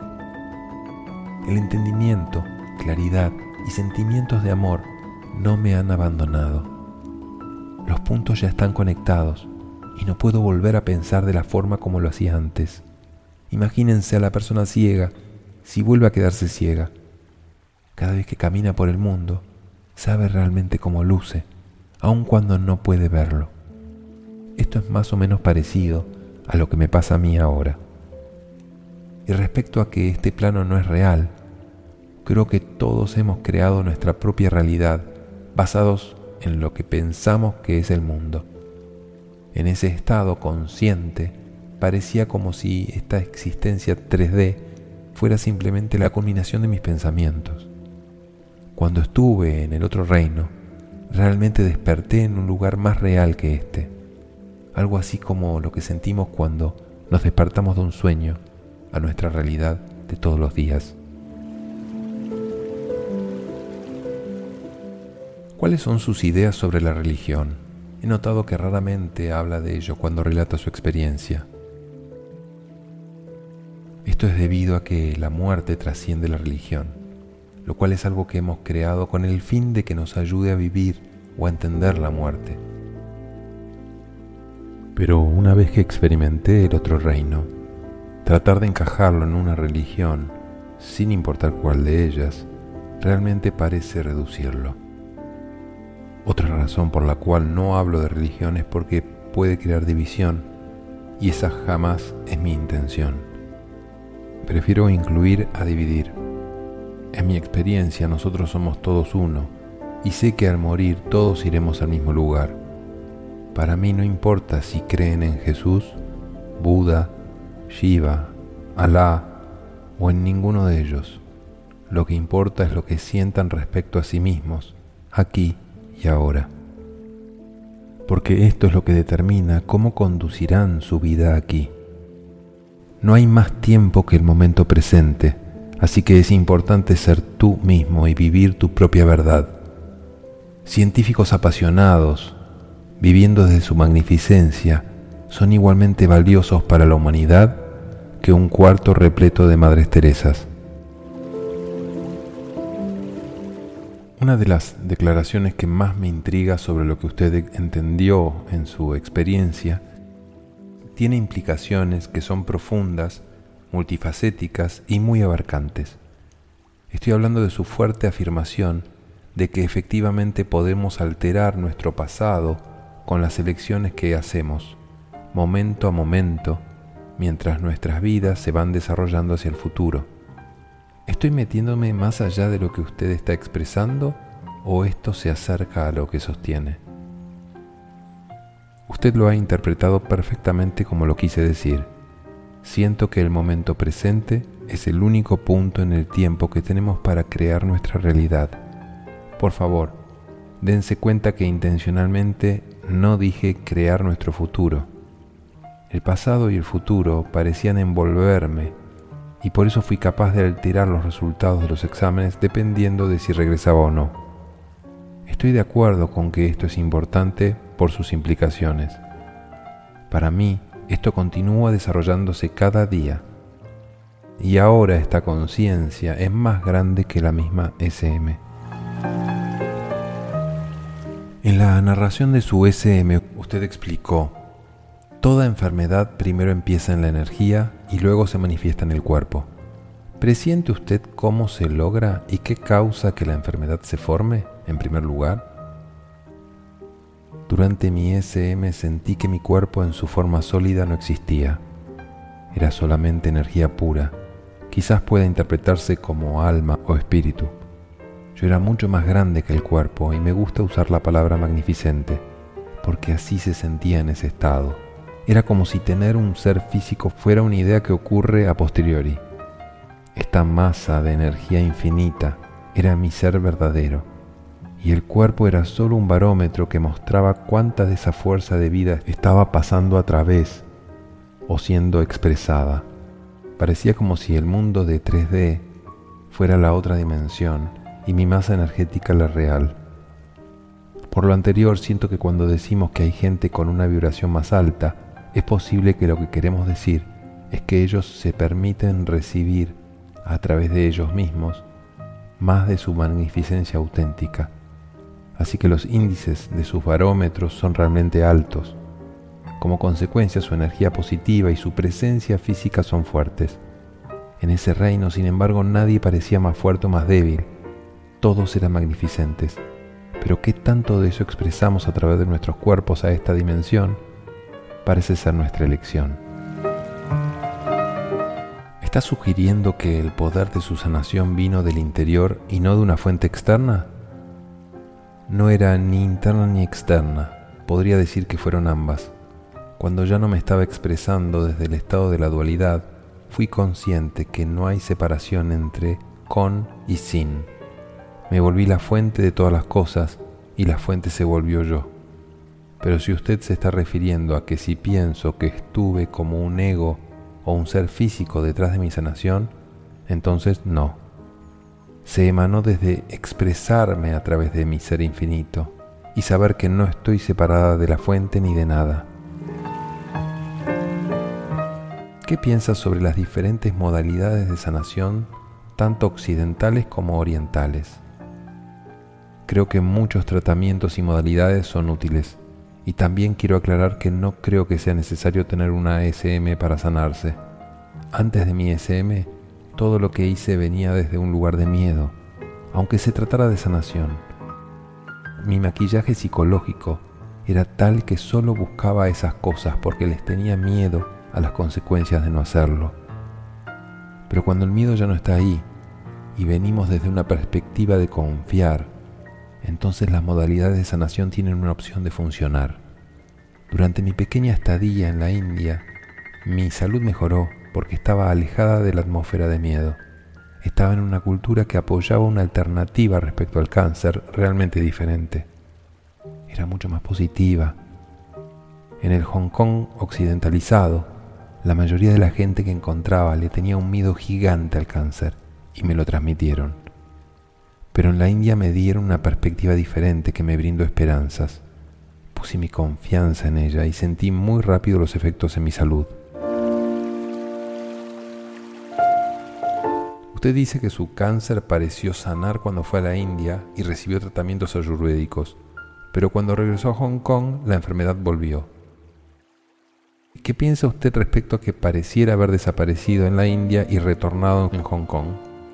el entendimiento, claridad y sentimientos de amor no me han abandonado. Los puntos ya están conectados y no puedo volver a pensar de la forma como lo hacía antes. Imagínense a la persona ciega si vuelve a quedarse ciega. Cada vez que camina por el mundo, sabe realmente cómo luce, aun cuando no puede verlo. Esto es más o menos parecido a lo que me pasa a mí ahora. Y respecto a que este plano no es real, creo que todos hemos creado nuestra propia realidad basados en lo que pensamos que es el mundo. En ese estado consciente, parecía como si esta existencia tres de fuera simplemente la culminación de mis pensamientos. Cuando estuve en el otro reino, realmente desperté en un lugar más real que este. Algo así como lo que sentimos cuando nos despertamos de un sueño a nuestra realidad de todos los días. ¿Cuáles son sus ideas sobre la religión? He notado que raramente habla de ello cuando relata su experiencia. Esto es debido a que la muerte trasciende la religión, lo cual es algo que hemos creado con el fin de que nos ayude a vivir o a entender la muerte. Pero una vez que experimenté el otro reino, tratar de encajarlo en una religión, sin importar cuál de ellas, realmente parece reducirlo. Otra razón por la cual no hablo de religión es porque puede crear división, y esa jamás es mi intención. Prefiero incluir a dividir. En mi experiencia, nosotros somos todos uno, y sé que al morir todos iremos al mismo lugar. Para mí no importa si creen en Jesús, Buda, Shiva, Alá o en ninguno de ellos. Lo que importa es lo que sientan respecto a sí mismos, aquí y ahora. porque esto es lo que determina cómo conducirán su vida aquí. No hay más tiempo que el momento presente, así que es importante ser tú mismo y vivir tu propia verdad. Científicos apasionados, viviendo desde su magnificencia, son igualmente valiosos para la humanidad que un cuarto repleto de Madres Teresas. Una de las declaraciones que más me intriga sobre lo que usted entendió en su experiencia tiene implicaciones que son profundas, multifacéticas y muy abarcantes. Estoy hablando de su fuerte afirmación de que efectivamente podemos alterar nuestro pasado con las elecciones que hacemos, momento a momento, mientras nuestras vidas se van desarrollando hacia el futuro. ¿Estoy metiéndome más allá de lo que usted está expresando o esto se acerca a lo que sostiene? Usted lo ha interpretado perfectamente como lo quise decir. Siento que el momento presente es el único punto en el tiempo que tenemos para crear nuestra realidad. Por favor, dense cuenta que intencionalmente no dije crear nuestro futuro. El pasado y el futuro parecían envolverme y por eso fui capaz de alterar los resultados de los exámenes dependiendo de si regresaba o no. Estoy de acuerdo con que esto es importante por sus implicaciones. Para mí, esto continúa desarrollándose cada día. Y ahora esta conciencia es más grande que la misma ese eme. En la narración de su ese eme, usted explicó: toda enfermedad primero empieza en la energía y luego se manifiesta en el cuerpo. ¿Presiente usted cómo se logra y qué causa que la enfermedad se forme, en primer lugar? Durante mi ese eme sentí que mi cuerpo en su forma sólida no existía. Era solamente energía pura. Quizás pueda interpretarse como alma o espíritu. Yo era mucho más grande que el cuerpo y me gusta usar la palabra magnificente, porque así se sentía en ese estado. Era como si tener un ser físico fuera una idea que ocurre a posteriori. Esta masa de energía infinita era mi ser verdadero, y el cuerpo era solo un barómetro que mostraba cuánta de esa fuerza de vida estaba pasando a través o siendo expresada. Parecía como si el mundo de tres D fuera la otra dimensión y mi masa energética la real. Por lo anterior, siento que cuando decimos que hay gente con una vibración más alta, es posible que lo que queremos decir es que ellos se permiten recibir a través de ellos mismos más de su magnificencia auténtica. Así que los índices de sus barómetros son realmente altos. Como consecuencia, su energía positiva y su presencia física son fuertes. En ese reino, sin embargo, nadie parecía más fuerte o más débil. Todos eran magnificentes. Pero ¿qué tanto de eso expresamos a través de nuestros cuerpos a esta dimensión? Parece ser nuestra elección. ¿Está sugiriendo que el poder de su sanación vino del interior y no de una fuente externa? No era ni interna ni externa. Podría decir que fueron ambas. Cuando ya no me estaba expresando desde el estado de la dualidad, fui consciente que no hay separación entre con y sin. Me volví la fuente de todas las cosas y la fuente se volvió yo. Pero si usted se está refiriendo a que si pienso que estuve como un ego o un ser físico detrás de mi sanación, entonces no. Se emanó desde expresarme a través de mi ser infinito y saber que no estoy separada de la fuente ni de nada. ¿Qué piensas sobre las diferentes modalidades de sanación, tanto occidentales como orientales? Creo que muchos tratamientos y modalidades son útiles, y también quiero aclarar que no creo que sea necesario tener una ese eme para sanarse. Antes de mi ese eme, todo lo que hice venía desde un lugar de miedo, aunque se tratara de sanación. Mi maquillaje psicológico era tal que solo buscaba esas cosas porque les tenía miedo a las consecuencias de no hacerlo. Pero cuando el miedo ya no está ahí y venimos desde una perspectiva de confiar, entonces las modalidades de sanación tienen una opción de funcionar. Durante mi pequeña estadía en la India, mi salud mejoró porque estaba alejada de la atmósfera de miedo. Estaba en una cultura que apoyaba una alternativa respecto al cáncer realmente diferente. Era mucho más positiva, En el Hong Kong occidentalizado, la mayoría de la gente que encontraba le tenía un miedo gigante al cáncer y me lo transmitieron. Pero en la India me dieron una perspectiva diferente que me brindó esperanzas. Puse mi confianza en ella y sentí muy rápido los efectos en mi salud. Usted dice que su cáncer pareció sanar cuando fue a la India y recibió tratamientos ayurvédicos, pero cuando regresó a Hong Kong la enfermedad volvió. ¿Qué piensa usted respecto a que pareciera haber desaparecido en la India y retornado en Hong Kong?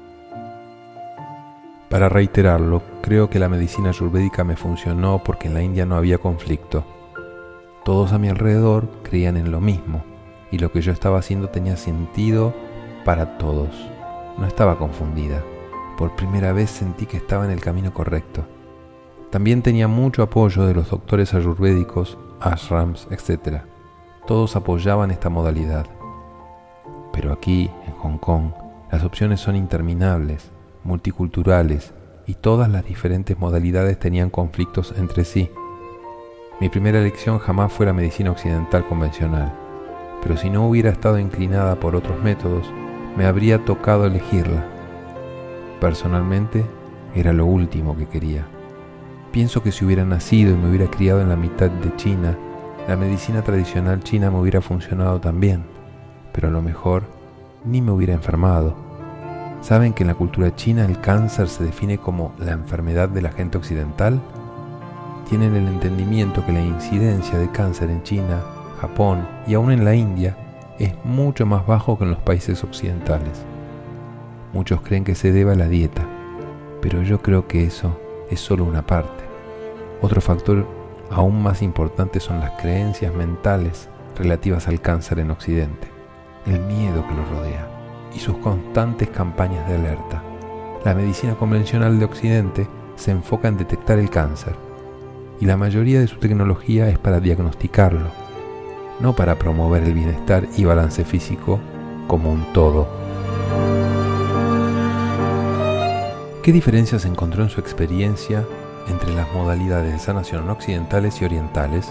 Para reiterarlo, creo que la medicina ayurvédica me funcionó porque en la India no había conflicto. Todos a mi alrededor creían en lo mismo y lo que yo estaba haciendo tenía sentido para todos. No estaba confundida. Por primera vez sentí que estaba en el camino correcto. También tenía mucho apoyo de los doctores ayurvédicos, ashrams, etcétera. Todos apoyaban esta modalidad. Pero aquí, en Hong Kong, las opciones son interminables, multiculturales, y todas las diferentes modalidades tenían conflictos entre sí. Mi primera elección jamás fue la medicina occidental convencional, pero si no hubiera estado inclinada por otros métodos, me habría tocado elegirla. Personalmente, era lo último que quería. Pienso que si hubiera nacido y me hubiera criado en la mitad de China, la medicina tradicional china me hubiera funcionado también, pero a lo mejor ni me hubiera enfermado. ¿Saben que en la cultura china el cáncer se define como la enfermedad de la gente occidental? Tienen el entendimiento que la incidencia de cáncer en China, Japón y aún en la India es mucho más bajo que en los países occidentales. Muchos creen que se debe a la dieta, pero yo creo que eso es solo una parte. Otro factor aún más importante son las creencias mentales relativas al cáncer en Occidente, el miedo que lo rodea y sus constantes campañas de alerta. La medicina convencional de Occidente se enfoca en detectar el cáncer y la mayoría de su tecnología es para diagnosticarlo, no para promover el bienestar y balance físico como un todo. ¿Qué diferencias encontró en su experiencia entre las modalidades de sanación occidentales y orientales?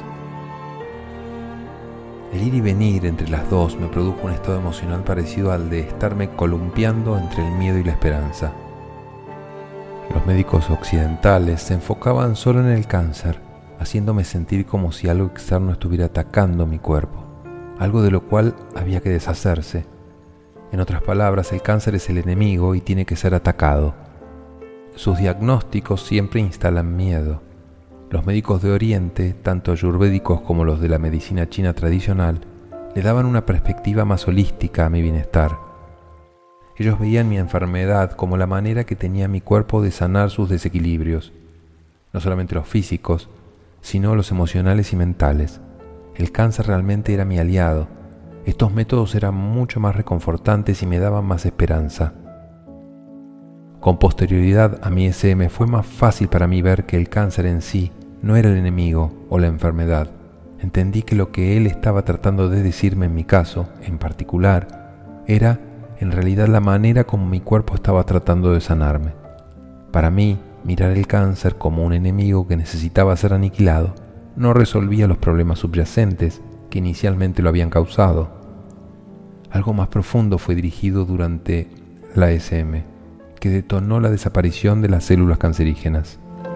El ir y venir entre las dos me produjo un estado emocional parecido al de estarme columpiando entre el miedo y la esperanza. Los médicos occidentales se enfocaban solo en el cáncer, haciéndome sentir como si algo externo estuviera atacando mi cuerpo, algo de lo cual había que deshacerse. En otras palabras, el cáncer es el enemigo y tiene que ser atacado. Sus diagnósticos siempre instalan miedo. Los médicos de Oriente, tanto ayurvédicos como los de la medicina china tradicional, le daban una perspectiva más holística a mi bienestar. Ellos veían mi enfermedad como la manera que tenía mi cuerpo de sanar sus desequilibrios, no solamente los físicos, sino los emocionales y mentales. El cáncer realmente era mi aliado. Estos métodos eran mucho más reconfortantes y me daban más esperanza. Con posterioridad a mi S M fue más fácil para mí ver que el cáncer en sí no era el enemigo o la enfermedad. Entendí que lo que él estaba tratando de decirme en mi caso, en particular, era en realidad la manera como mi cuerpo estaba tratando de sanarme. Para mí, mirar el cáncer como un enemigo que necesitaba ser aniquilado no resolvía los problemas subyacentes que inicialmente lo habían causado. Algo más profundo fue dirigido durante la S M, que detonó la desaparición de las células cancerígenas.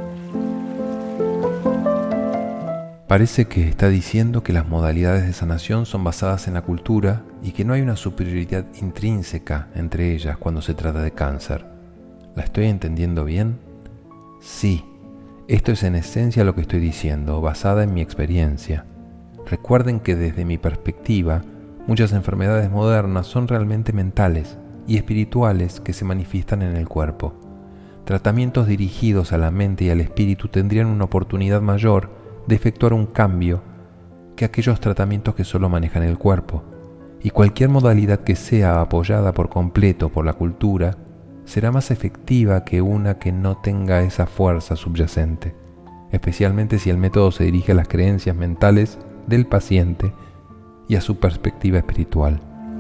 Parece que está diciendo que las modalidades de sanación son basadas en la cultura y que no hay una superioridad intrínseca entre ellas cuando se trata de cáncer. ¿La estoy entendiendo bien? Sí, esto es en esencia lo que estoy diciendo, basada en mi experiencia. Recuerden que desde mi perspectiva, muchas enfermedades modernas son realmente mentales y espirituales que se manifiestan en el cuerpo. Tratamientos dirigidos a la mente y al espíritu tendrían una oportunidad mayor de efectuar un cambio que aquellos tratamientos que solo manejan el cuerpo, y cualquier modalidad que sea apoyada por completo por la cultura será más efectiva que una que no tenga esa fuerza subyacente, especialmente si el método se dirige a las creencias mentales del paciente y a su perspectiva espiritual.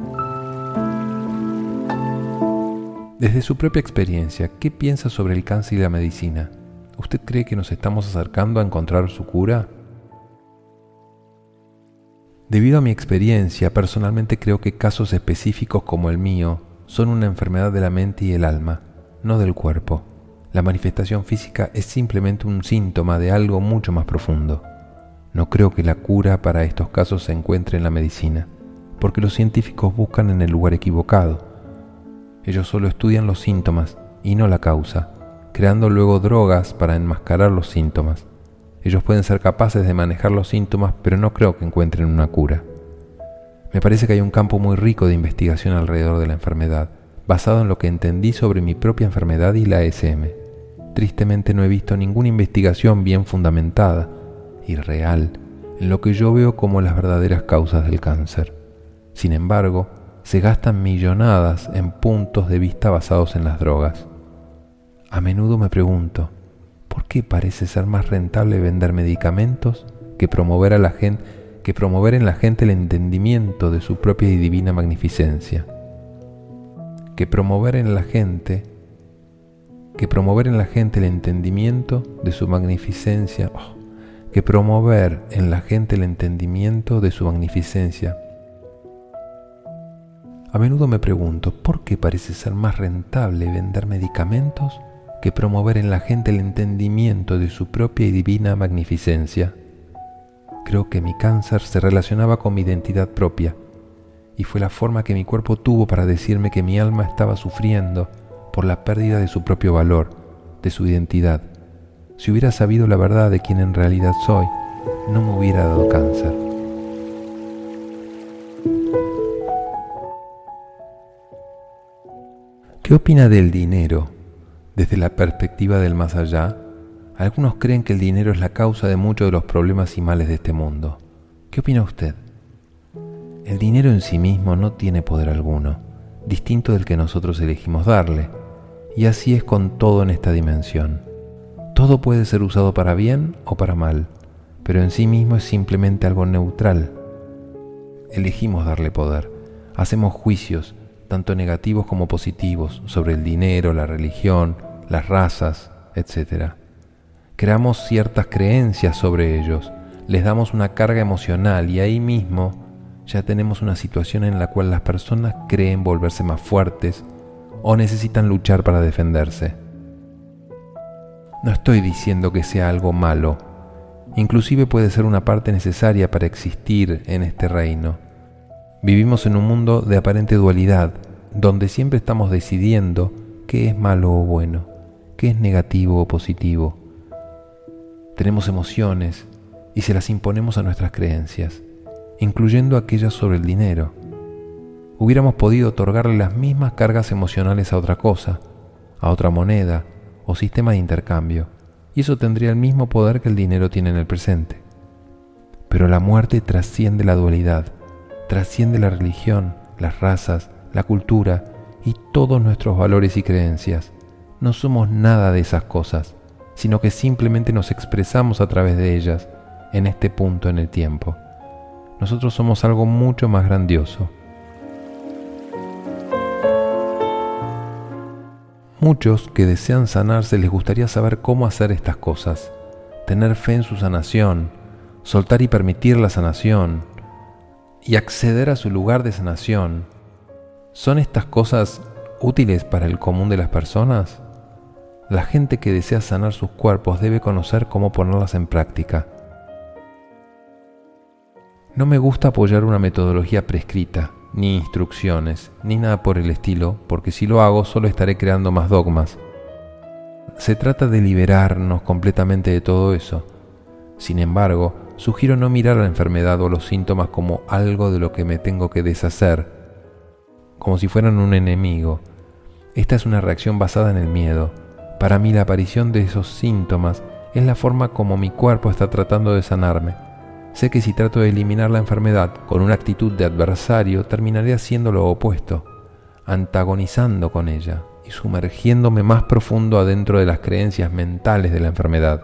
Desde su propia experiencia, ¿qué piensa sobre el cáncer y la medicina? ¿Usted cree que nos estamos acercando a encontrar su cura? Debido a mi experiencia, personalmente creo que casos específicos como el mío son una enfermedad de la mente y el alma, no del cuerpo. La manifestación física es simplemente un síntoma de algo mucho más profundo. No creo que la cura para estos casos se encuentre en la medicina, porque los científicos buscan en el lugar equivocado. Ellos solo estudian los síntomas y no la causa, creando luego drogas para enmascarar los síntomas. Ellos pueden ser capaces de manejar los síntomas, pero no creo que encuentren una cura. Me parece que hay un campo muy rico de investigación alrededor de la enfermedad, basado en lo que entendí sobre mi propia enfermedad y la A S M. Tristemente no he visto ninguna investigación bien fundamentada y real en lo que yo veo como las verdaderas causas del cáncer. Sin embargo, se gastan millonadas en puntos de vista basados en las drogas. A menudo me pregunto, ¿por qué parece ser más rentable vender medicamentos que promover a la gente, que promover en la gente el entendimiento de su propia y divina magnificencia? Que promover en la gente, que promover en la gente el entendimiento de su magnificencia, oh, que promover en la gente el entendimiento de su magnificencia. A menudo me pregunto, ¿por qué parece ser más rentable vender medicamentos que promover en la gente el entendimiento de su propia y divina magnificencia? Creo que mi cáncer se relacionaba con mi identidad propia, y fue la forma que mi cuerpo tuvo para decirme que mi alma estaba sufriendo por la pérdida de su propio valor, de su identidad. Si hubiera sabido la verdad de quién en realidad soy, no me hubiera dado cáncer. ¿Qué opina del dinero desde la perspectiva del más allá? Algunos creen que el dinero es la causa de muchos de los problemas y males de este mundo. ¿Qué opina usted? El dinero en sí mismo no tiene poder alguno, distinto del que nosotros elegimos darle, y así es con todo en esta dimensión. Todo puede ser usado para bien o para mal, pero en sí mismo es simplemente algo neutral. Elegimos darle poder, hacemos juicios, tanto negativos como positivos, sobre el dinero, la religión, las razas, etcétera. Creamos ciertas creencias sobre ellos, les damos una carga emocional y ahí mismo ya tenemos una situación en la cual las personas creen volverse más fuertes o necesitan luchar para defenderse. No estoy diciendo que sea algo malo, inclusive puede ser una parte necesaria para existir en este reino. Vivimos en un mundo de aparente dualidad, donde siempre estamos decidiendo qué es malo o bueno, qué es negativo o positivo. Tenemos emociones y se las imponemos a nuestras creencias, incluyendo aquellas sobre el dinero. Hubiéramos podido otorgarle las mismas cargas emocionales a otra cosa, a otra moneda o sistema de intercambio, y eso tendría el mismo poder que el dinero tiene en el presente. Pero la muerte trasciende la dualidad, trasciende la religión, las razas, la cultura y todos nuestros valores y creencias. No somos nada de esas cosas, sino que simplemente nos expresamos a través de ellas en este punto en el tiempo. Nosotros somos algo mucho más grandioso. Muchos que desean sanarse les gustaría saber cómo hacer estas cosas, tener fe en su sanación, soltar y permitir la sanación y acceder a su lugar de sanación. ¿Son estas cosas útiles para el común de las personas? La gente que desea sanar sus cuerpos debe conocer cómo ponerlas en práctica. No me gusta apoyar una metodología prescrita, ni instrucciones, ni nada por el estilo, porque si lo hago solo estaré creando más dogmas. Se trata de liberarnos completamente de todo eso. Sin embargo, sugiero no mirar a la enfermedad o los síntomas como algo de lo que me tengo que deshacer, como si fueran un enemigo. Esta es una reacción basada en el miedo. Para mí la aparición de esos síntomas es la forma como mi cuerpo está tratando de sanarme. Sé que si trato de eliminar la enfermedad con una actitud de adversario, terminaré haciendo lo opuesto, antagonizando con ella y sumergiéndome más profundo adentro de las creencias mentales de la enfermedad.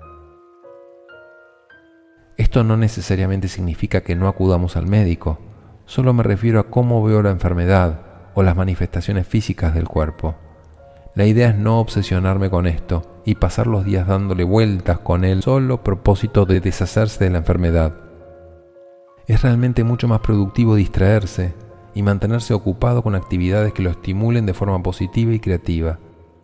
Esto no necesariamente significa que no acudamos al médico, solo me refiero a cómo veo la enfermedad o las manifestaciones físicas del cuerpo. La idea es no obsesionarme con esto y pasar los días dándole vueltas con el solo propósito de deshacerse de la enfermedad. Es realmente mucho más productivo distraerse y mantenerse ocupado con actividades que lo estimulen de forma positiva y creativa.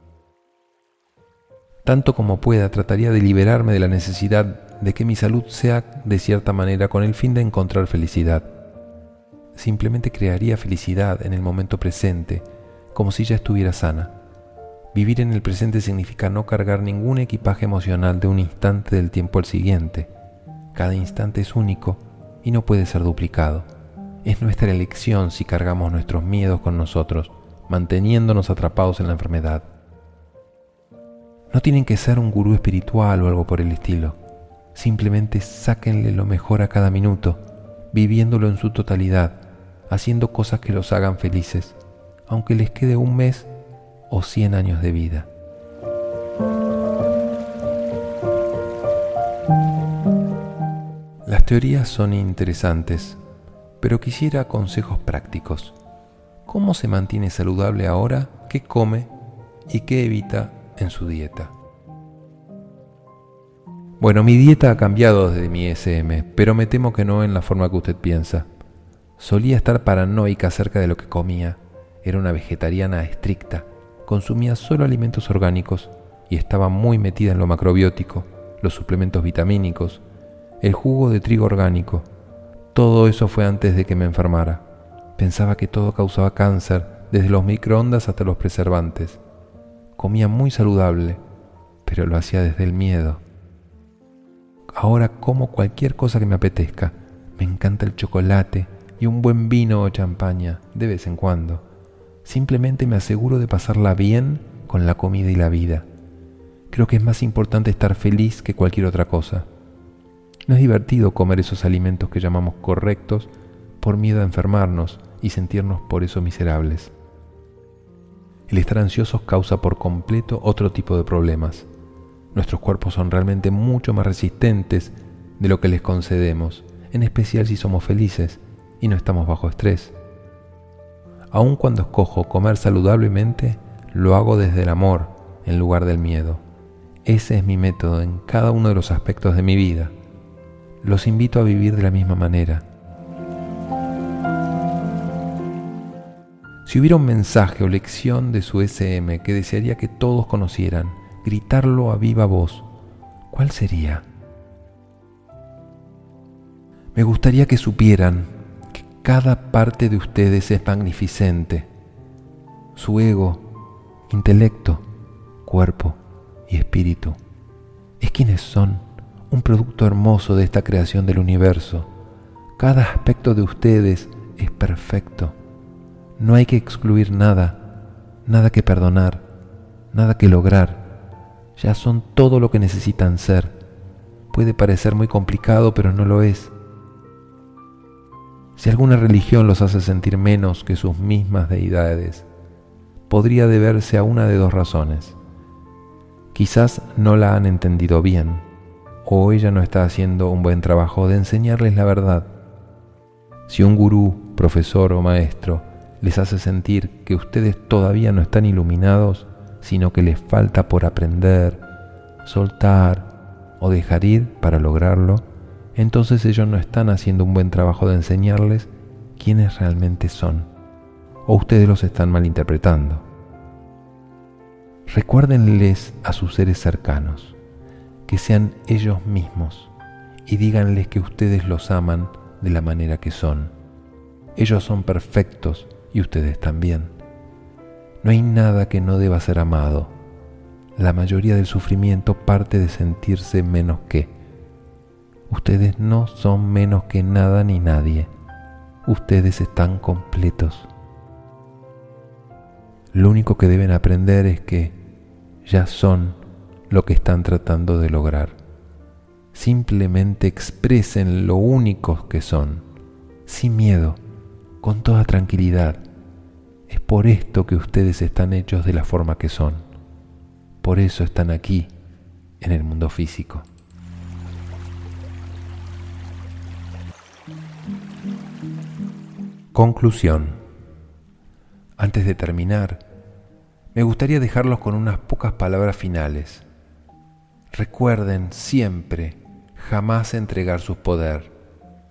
Tanto como pueda, trataría de liberarme de la necesidad de que mi salud sea de cierta manera con el fin de encontrar felicidad. Simplemente crearía felicidad en el momento presente, como si ya estuviera sana. Vivir en el presente significa no cargar ningún equipaje emocional de un instante del tiempo al siguiente. Cada instante es único y no puede ser duplicado. Es nuestra elección si cargamos nuestros miedos con nosotros, manteniéndonos atrapados en la enfermedad. No tienen que ser un gurú espiritual o algo por el estilo. Simplemente sáquenle lo mejor a cada minuto, viviéndolo en su totalidad, haciendo cosas que los hagan felices, aunque les quede un mes o cien años de vida. Las teorías son interesantes, pero quisiera consejos prácticos. ¿Cómo se mantiene saludable ahora? ¿Qué come y qué evita en su dieta? Bueno, mi dieta ha cambiado desde mi ese eme, pero me temo que no en la forma que usted piensa. Solía estar paranoica acerca de lo que comía. Era una vegetariana estricta, consumía solo alimentos orgánicos y estaba muy metida en lo macrobiótico, los suplementos vitamínicos, el jugo de trigo orgánico. Todo eso fue antes de que me enfermara. Pensaba que todo causaba cáncer, desde los microondas hasta los preservantes. Comía muy saludable, pero lo hacía desde el miedo. Ahora como cualquier cosa que me apetezca. Me encanta el chocolate y un buen vino o champaña de vez en cuando. Simplemente me aseguro de pasarla bien con la comida y la vida. Creo que es más importante estar feliz que cualquier otra cosa. No es divertido comer esos alimentos que llamamos correctos por miedo a enfermarnos y sentirnos por eso miserables. El estar ansiosos causa por completo otro tipo de problemas. Nuestros cuerpos son realmente mucho más resistentes de lo que les concedemos, en especial si somos felices y no estamos bajo estrés. Aun cuando escojo comer saludablemente, lo hago desde el amor en lugar del miedo. Ese es mi método en cada uno de los aspectos de mi vida. Los invito a vivir de la misma manera. Si hubiera un mensaje o lección de su ese eme que desearía que todos conocieran, gritarlo a viva voz, ¿cuál sería? Me gustaría que supieran que cada parte de ustedes es magnificente. Su ego, intelecto, cuerpo y espíritu es quienes son, un producto hermoso de esta creación del universo. Cada aspecto de ustedes es perfecto. No hay que excluir nada, nada que perdonar, nada que lograr. Ya son todo lo que necesitan ser. Puede parecer muy complicado, pero no lo es. Si alguna religión los hace sentir menos que sus mismas deidades, podría deberse a una de dos razones. Quizás no la han entendido bien, o ella no está haciendo un buen trabajo de enseñarles la verdad. Si un gurú, profesor o maestro les hace sentir que ustedes todavía no están iluminados, sino que les falta por aprender, soltar o dejar ir para lograrlo, entonces ellos no están haciendo un buen trabajo de enseñarles quiénes realmente son, o ustedes los están malinterpretando. Recuérdenles a sus seres cercanos, que sean ellos mismos, y díganles que ustedes los aman de la manera que son. Ellos son perfectos y ustedes también. No hay nada que no deba ser amado. La mayoría del sufrimiento parte de sentirse menos que. Ustedes no son menos que nada ni nadie. Ustedes están completos. Lo único que deben aprender es que ya son lo que están tratando de lograr. Simplemente expresen lo únicos que son, sin miedo, con toda tranquilidad. Es por esto que ustedes están hechos de la forma que son. Por eso están aquí, en el mundo físico. Conclusión. Antes de terminar, me gustaría dejarlos con unas pocas palabras finales. Recuerden siempre jamás entregar su poder.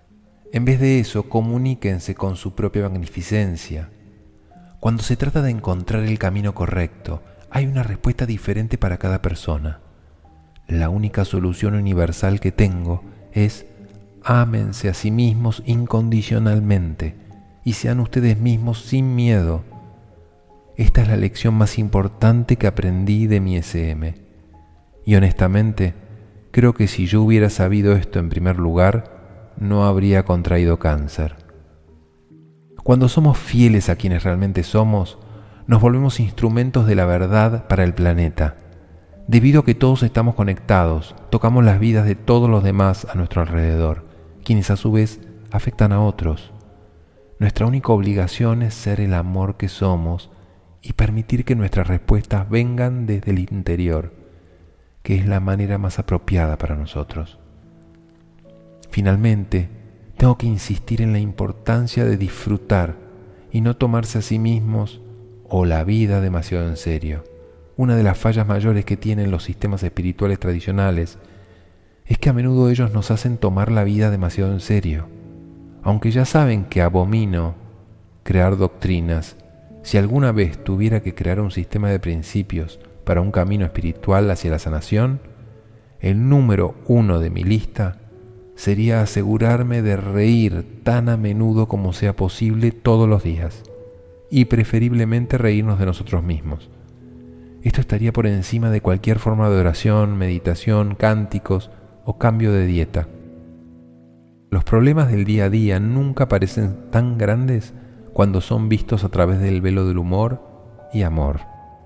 En vez de eso, comuníquense con su propia magnificencia. Cuando se trata de encontrar el camino correcto, hay una respuesta diferente para cada persona. La única solución universal que tengo es: ámense a sí mismos incondicionalmente y sean ustedes mismos sin miedo. Esta es la lección más importante que aprendí de mi ese eme. Y honestamente, creo que si yo hubiera sabido esto en primer lugar, no habría contraído cáncer. Cuando somos fieles a quienes realmente somos, nos volvemos instrumentos de la verdad para el planeta. Debido a que todos estamos conectados, tocamos las vidas de todos los demás a nuestro alrededor, quienes a su vez afectan a otros. Nuestra única obligación es ser el amor que somos y permitir que nuestras respuestas vengan desde el interior, que es la manera más apropiada para nosotros. Finalmente, tengo que insistir en la importancia de disfrutar y no tomarse a sí mismos o la vida demasiado en serio. Una de las fallas mayores que tienen los sistemas espirituales tradicionales es que a menudo ellos nos hacen tomar la vida demasiado en serio. Aunque ya saben que abomino crear doctrinas, si alguna vez tuviera que crear un sistema de principios para un camino espiritual hacia la sanación, el número uno de mi lista sería asegurarme de reír tan a menudo como sea posible todos los días, y preferiblemente reírnos de nosotros mismos. Esto estaría por encima de cualquier forma de oración, meditación, cánticos o cambio de dieta. Los problemas del día a día nunca parecen tan grandes cuando son vistos a través del velo del humor y amor.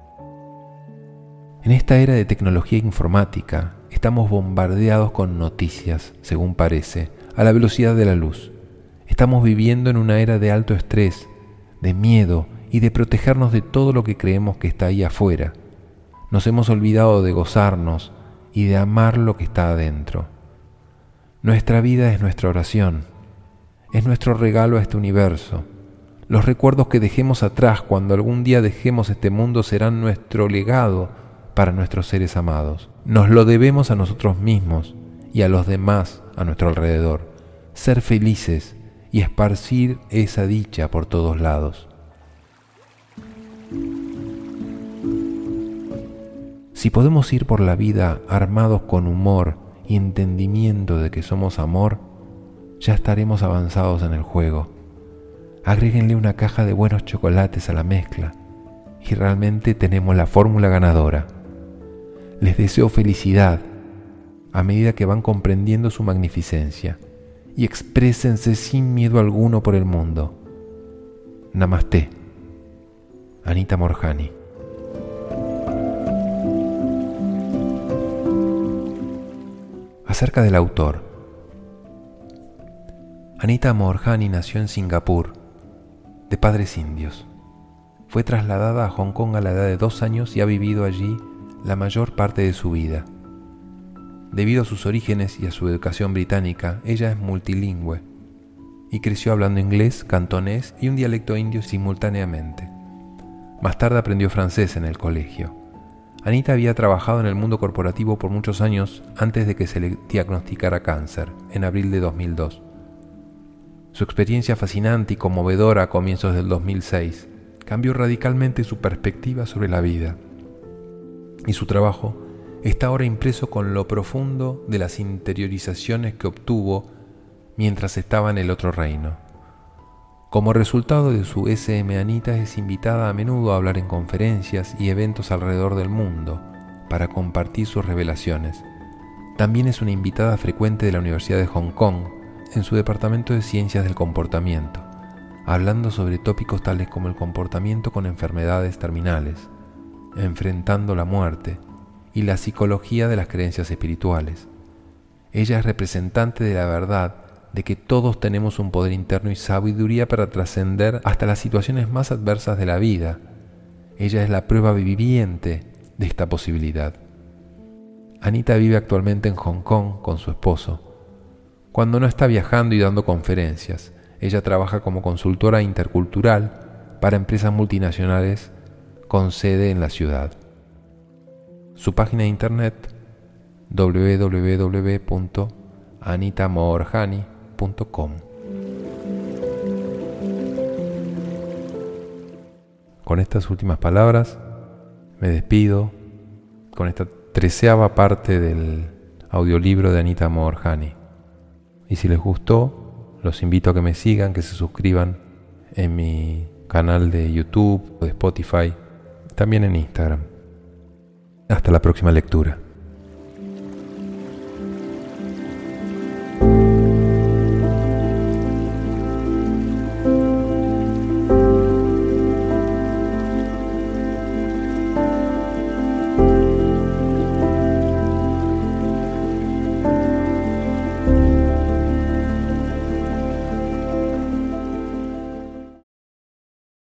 En esta era de tecnología informática, estamos bombardeados con noticias, según parece, a la velocidad de la luz. Estamos viviendo en una era de alto estrés, de miedo y de protegernos de todo lo que creemos que está ahí afuera. Nos hemos olvidado de gozarnos y de amar lo que está adentro. Nuestra vida es nuestra oración, es nuestro regalo a este universo. Los recuerdos que dejemos atrás cuando algún día dejemos este mundo serán nuestro legado para nuestros seres amados. Nos lo debemos a nosotros mismos y a los demás a nuestro alrededor. Ser felices y esparcir esa dicha por todos lados. Si podemos ir por la vida armados con humor y entendimiento de que somos amor, ya estaremos avanzados en el juego. Agréguenle una caja de buenos chocolates a la mezcla y realmente tenemos la fórmula ganadora. Les deseo felicidad a medida que van comprendiendo su magnificencia y exprésense sin miedo alguno por el mundo. Namaste. Anita Moorjani. Acerca del autor. Anita Moorjani nació en Singapur, de padres indios. Fue trasladada a Hong Kong a la edad de dos años y ha vivido allí la mayor parte de su vida. Debido a sus orígenes y a su educación británica, ella es multilingüe y creció hablando inglés, cantonés y un dialecto indio simultáneamente. Más tarde aprendió francés en el colegio. Anita había trabajado en el mundo corporativo por muchos años antes de que se le diagnosticara cáncer, en abril de dos mil dos. Su experiencia fascinante y conmovedora a comienzos del dos mil seis cambió radicalmente su perspectiva sobre la vida, y su trabajo está ahora impreso con lo profundo de las interiorizaciones que obtuvo mientras estaba en el otro reino. Como resultado de su ese eme, Anita es invitada a menudo a hablar en conferencias y eventos alrededor del mundo para compartir sus revelaciones. También es una invitada frecuente de la Universidad de Hong Kong en su departamento de Ciencias del Comportamiento, hablando sobre tópicos tales como el comportamiento con enfermedades terminales, enfrentando la muerte y la psicología de las creencias espirituales. Ella es representante de la verdad de que todos tenemos un poder interno y sabiduría para trascender hasta las situaciones más adversas de la vida. Ella es la prueba viviente de esta posibilidad. Anita vive actualmente en Hong Kong con su esposo. Cuando no está viajando y dando conferencias, ella trabaja como consultora intercultural para empresas multinacionales con sede en la ciudad. Su página de internet doble u doble u doble u punto anita moorjani punto com. con estas últimas palabras me despido con esta treceava parte del audiolibro de Anita Moorjani. Y si les gustó, los invito a que me sigan, que se suscriban en mi canal de YouTube o de Spotify, también en Instagram. Hasta la próxima lectura.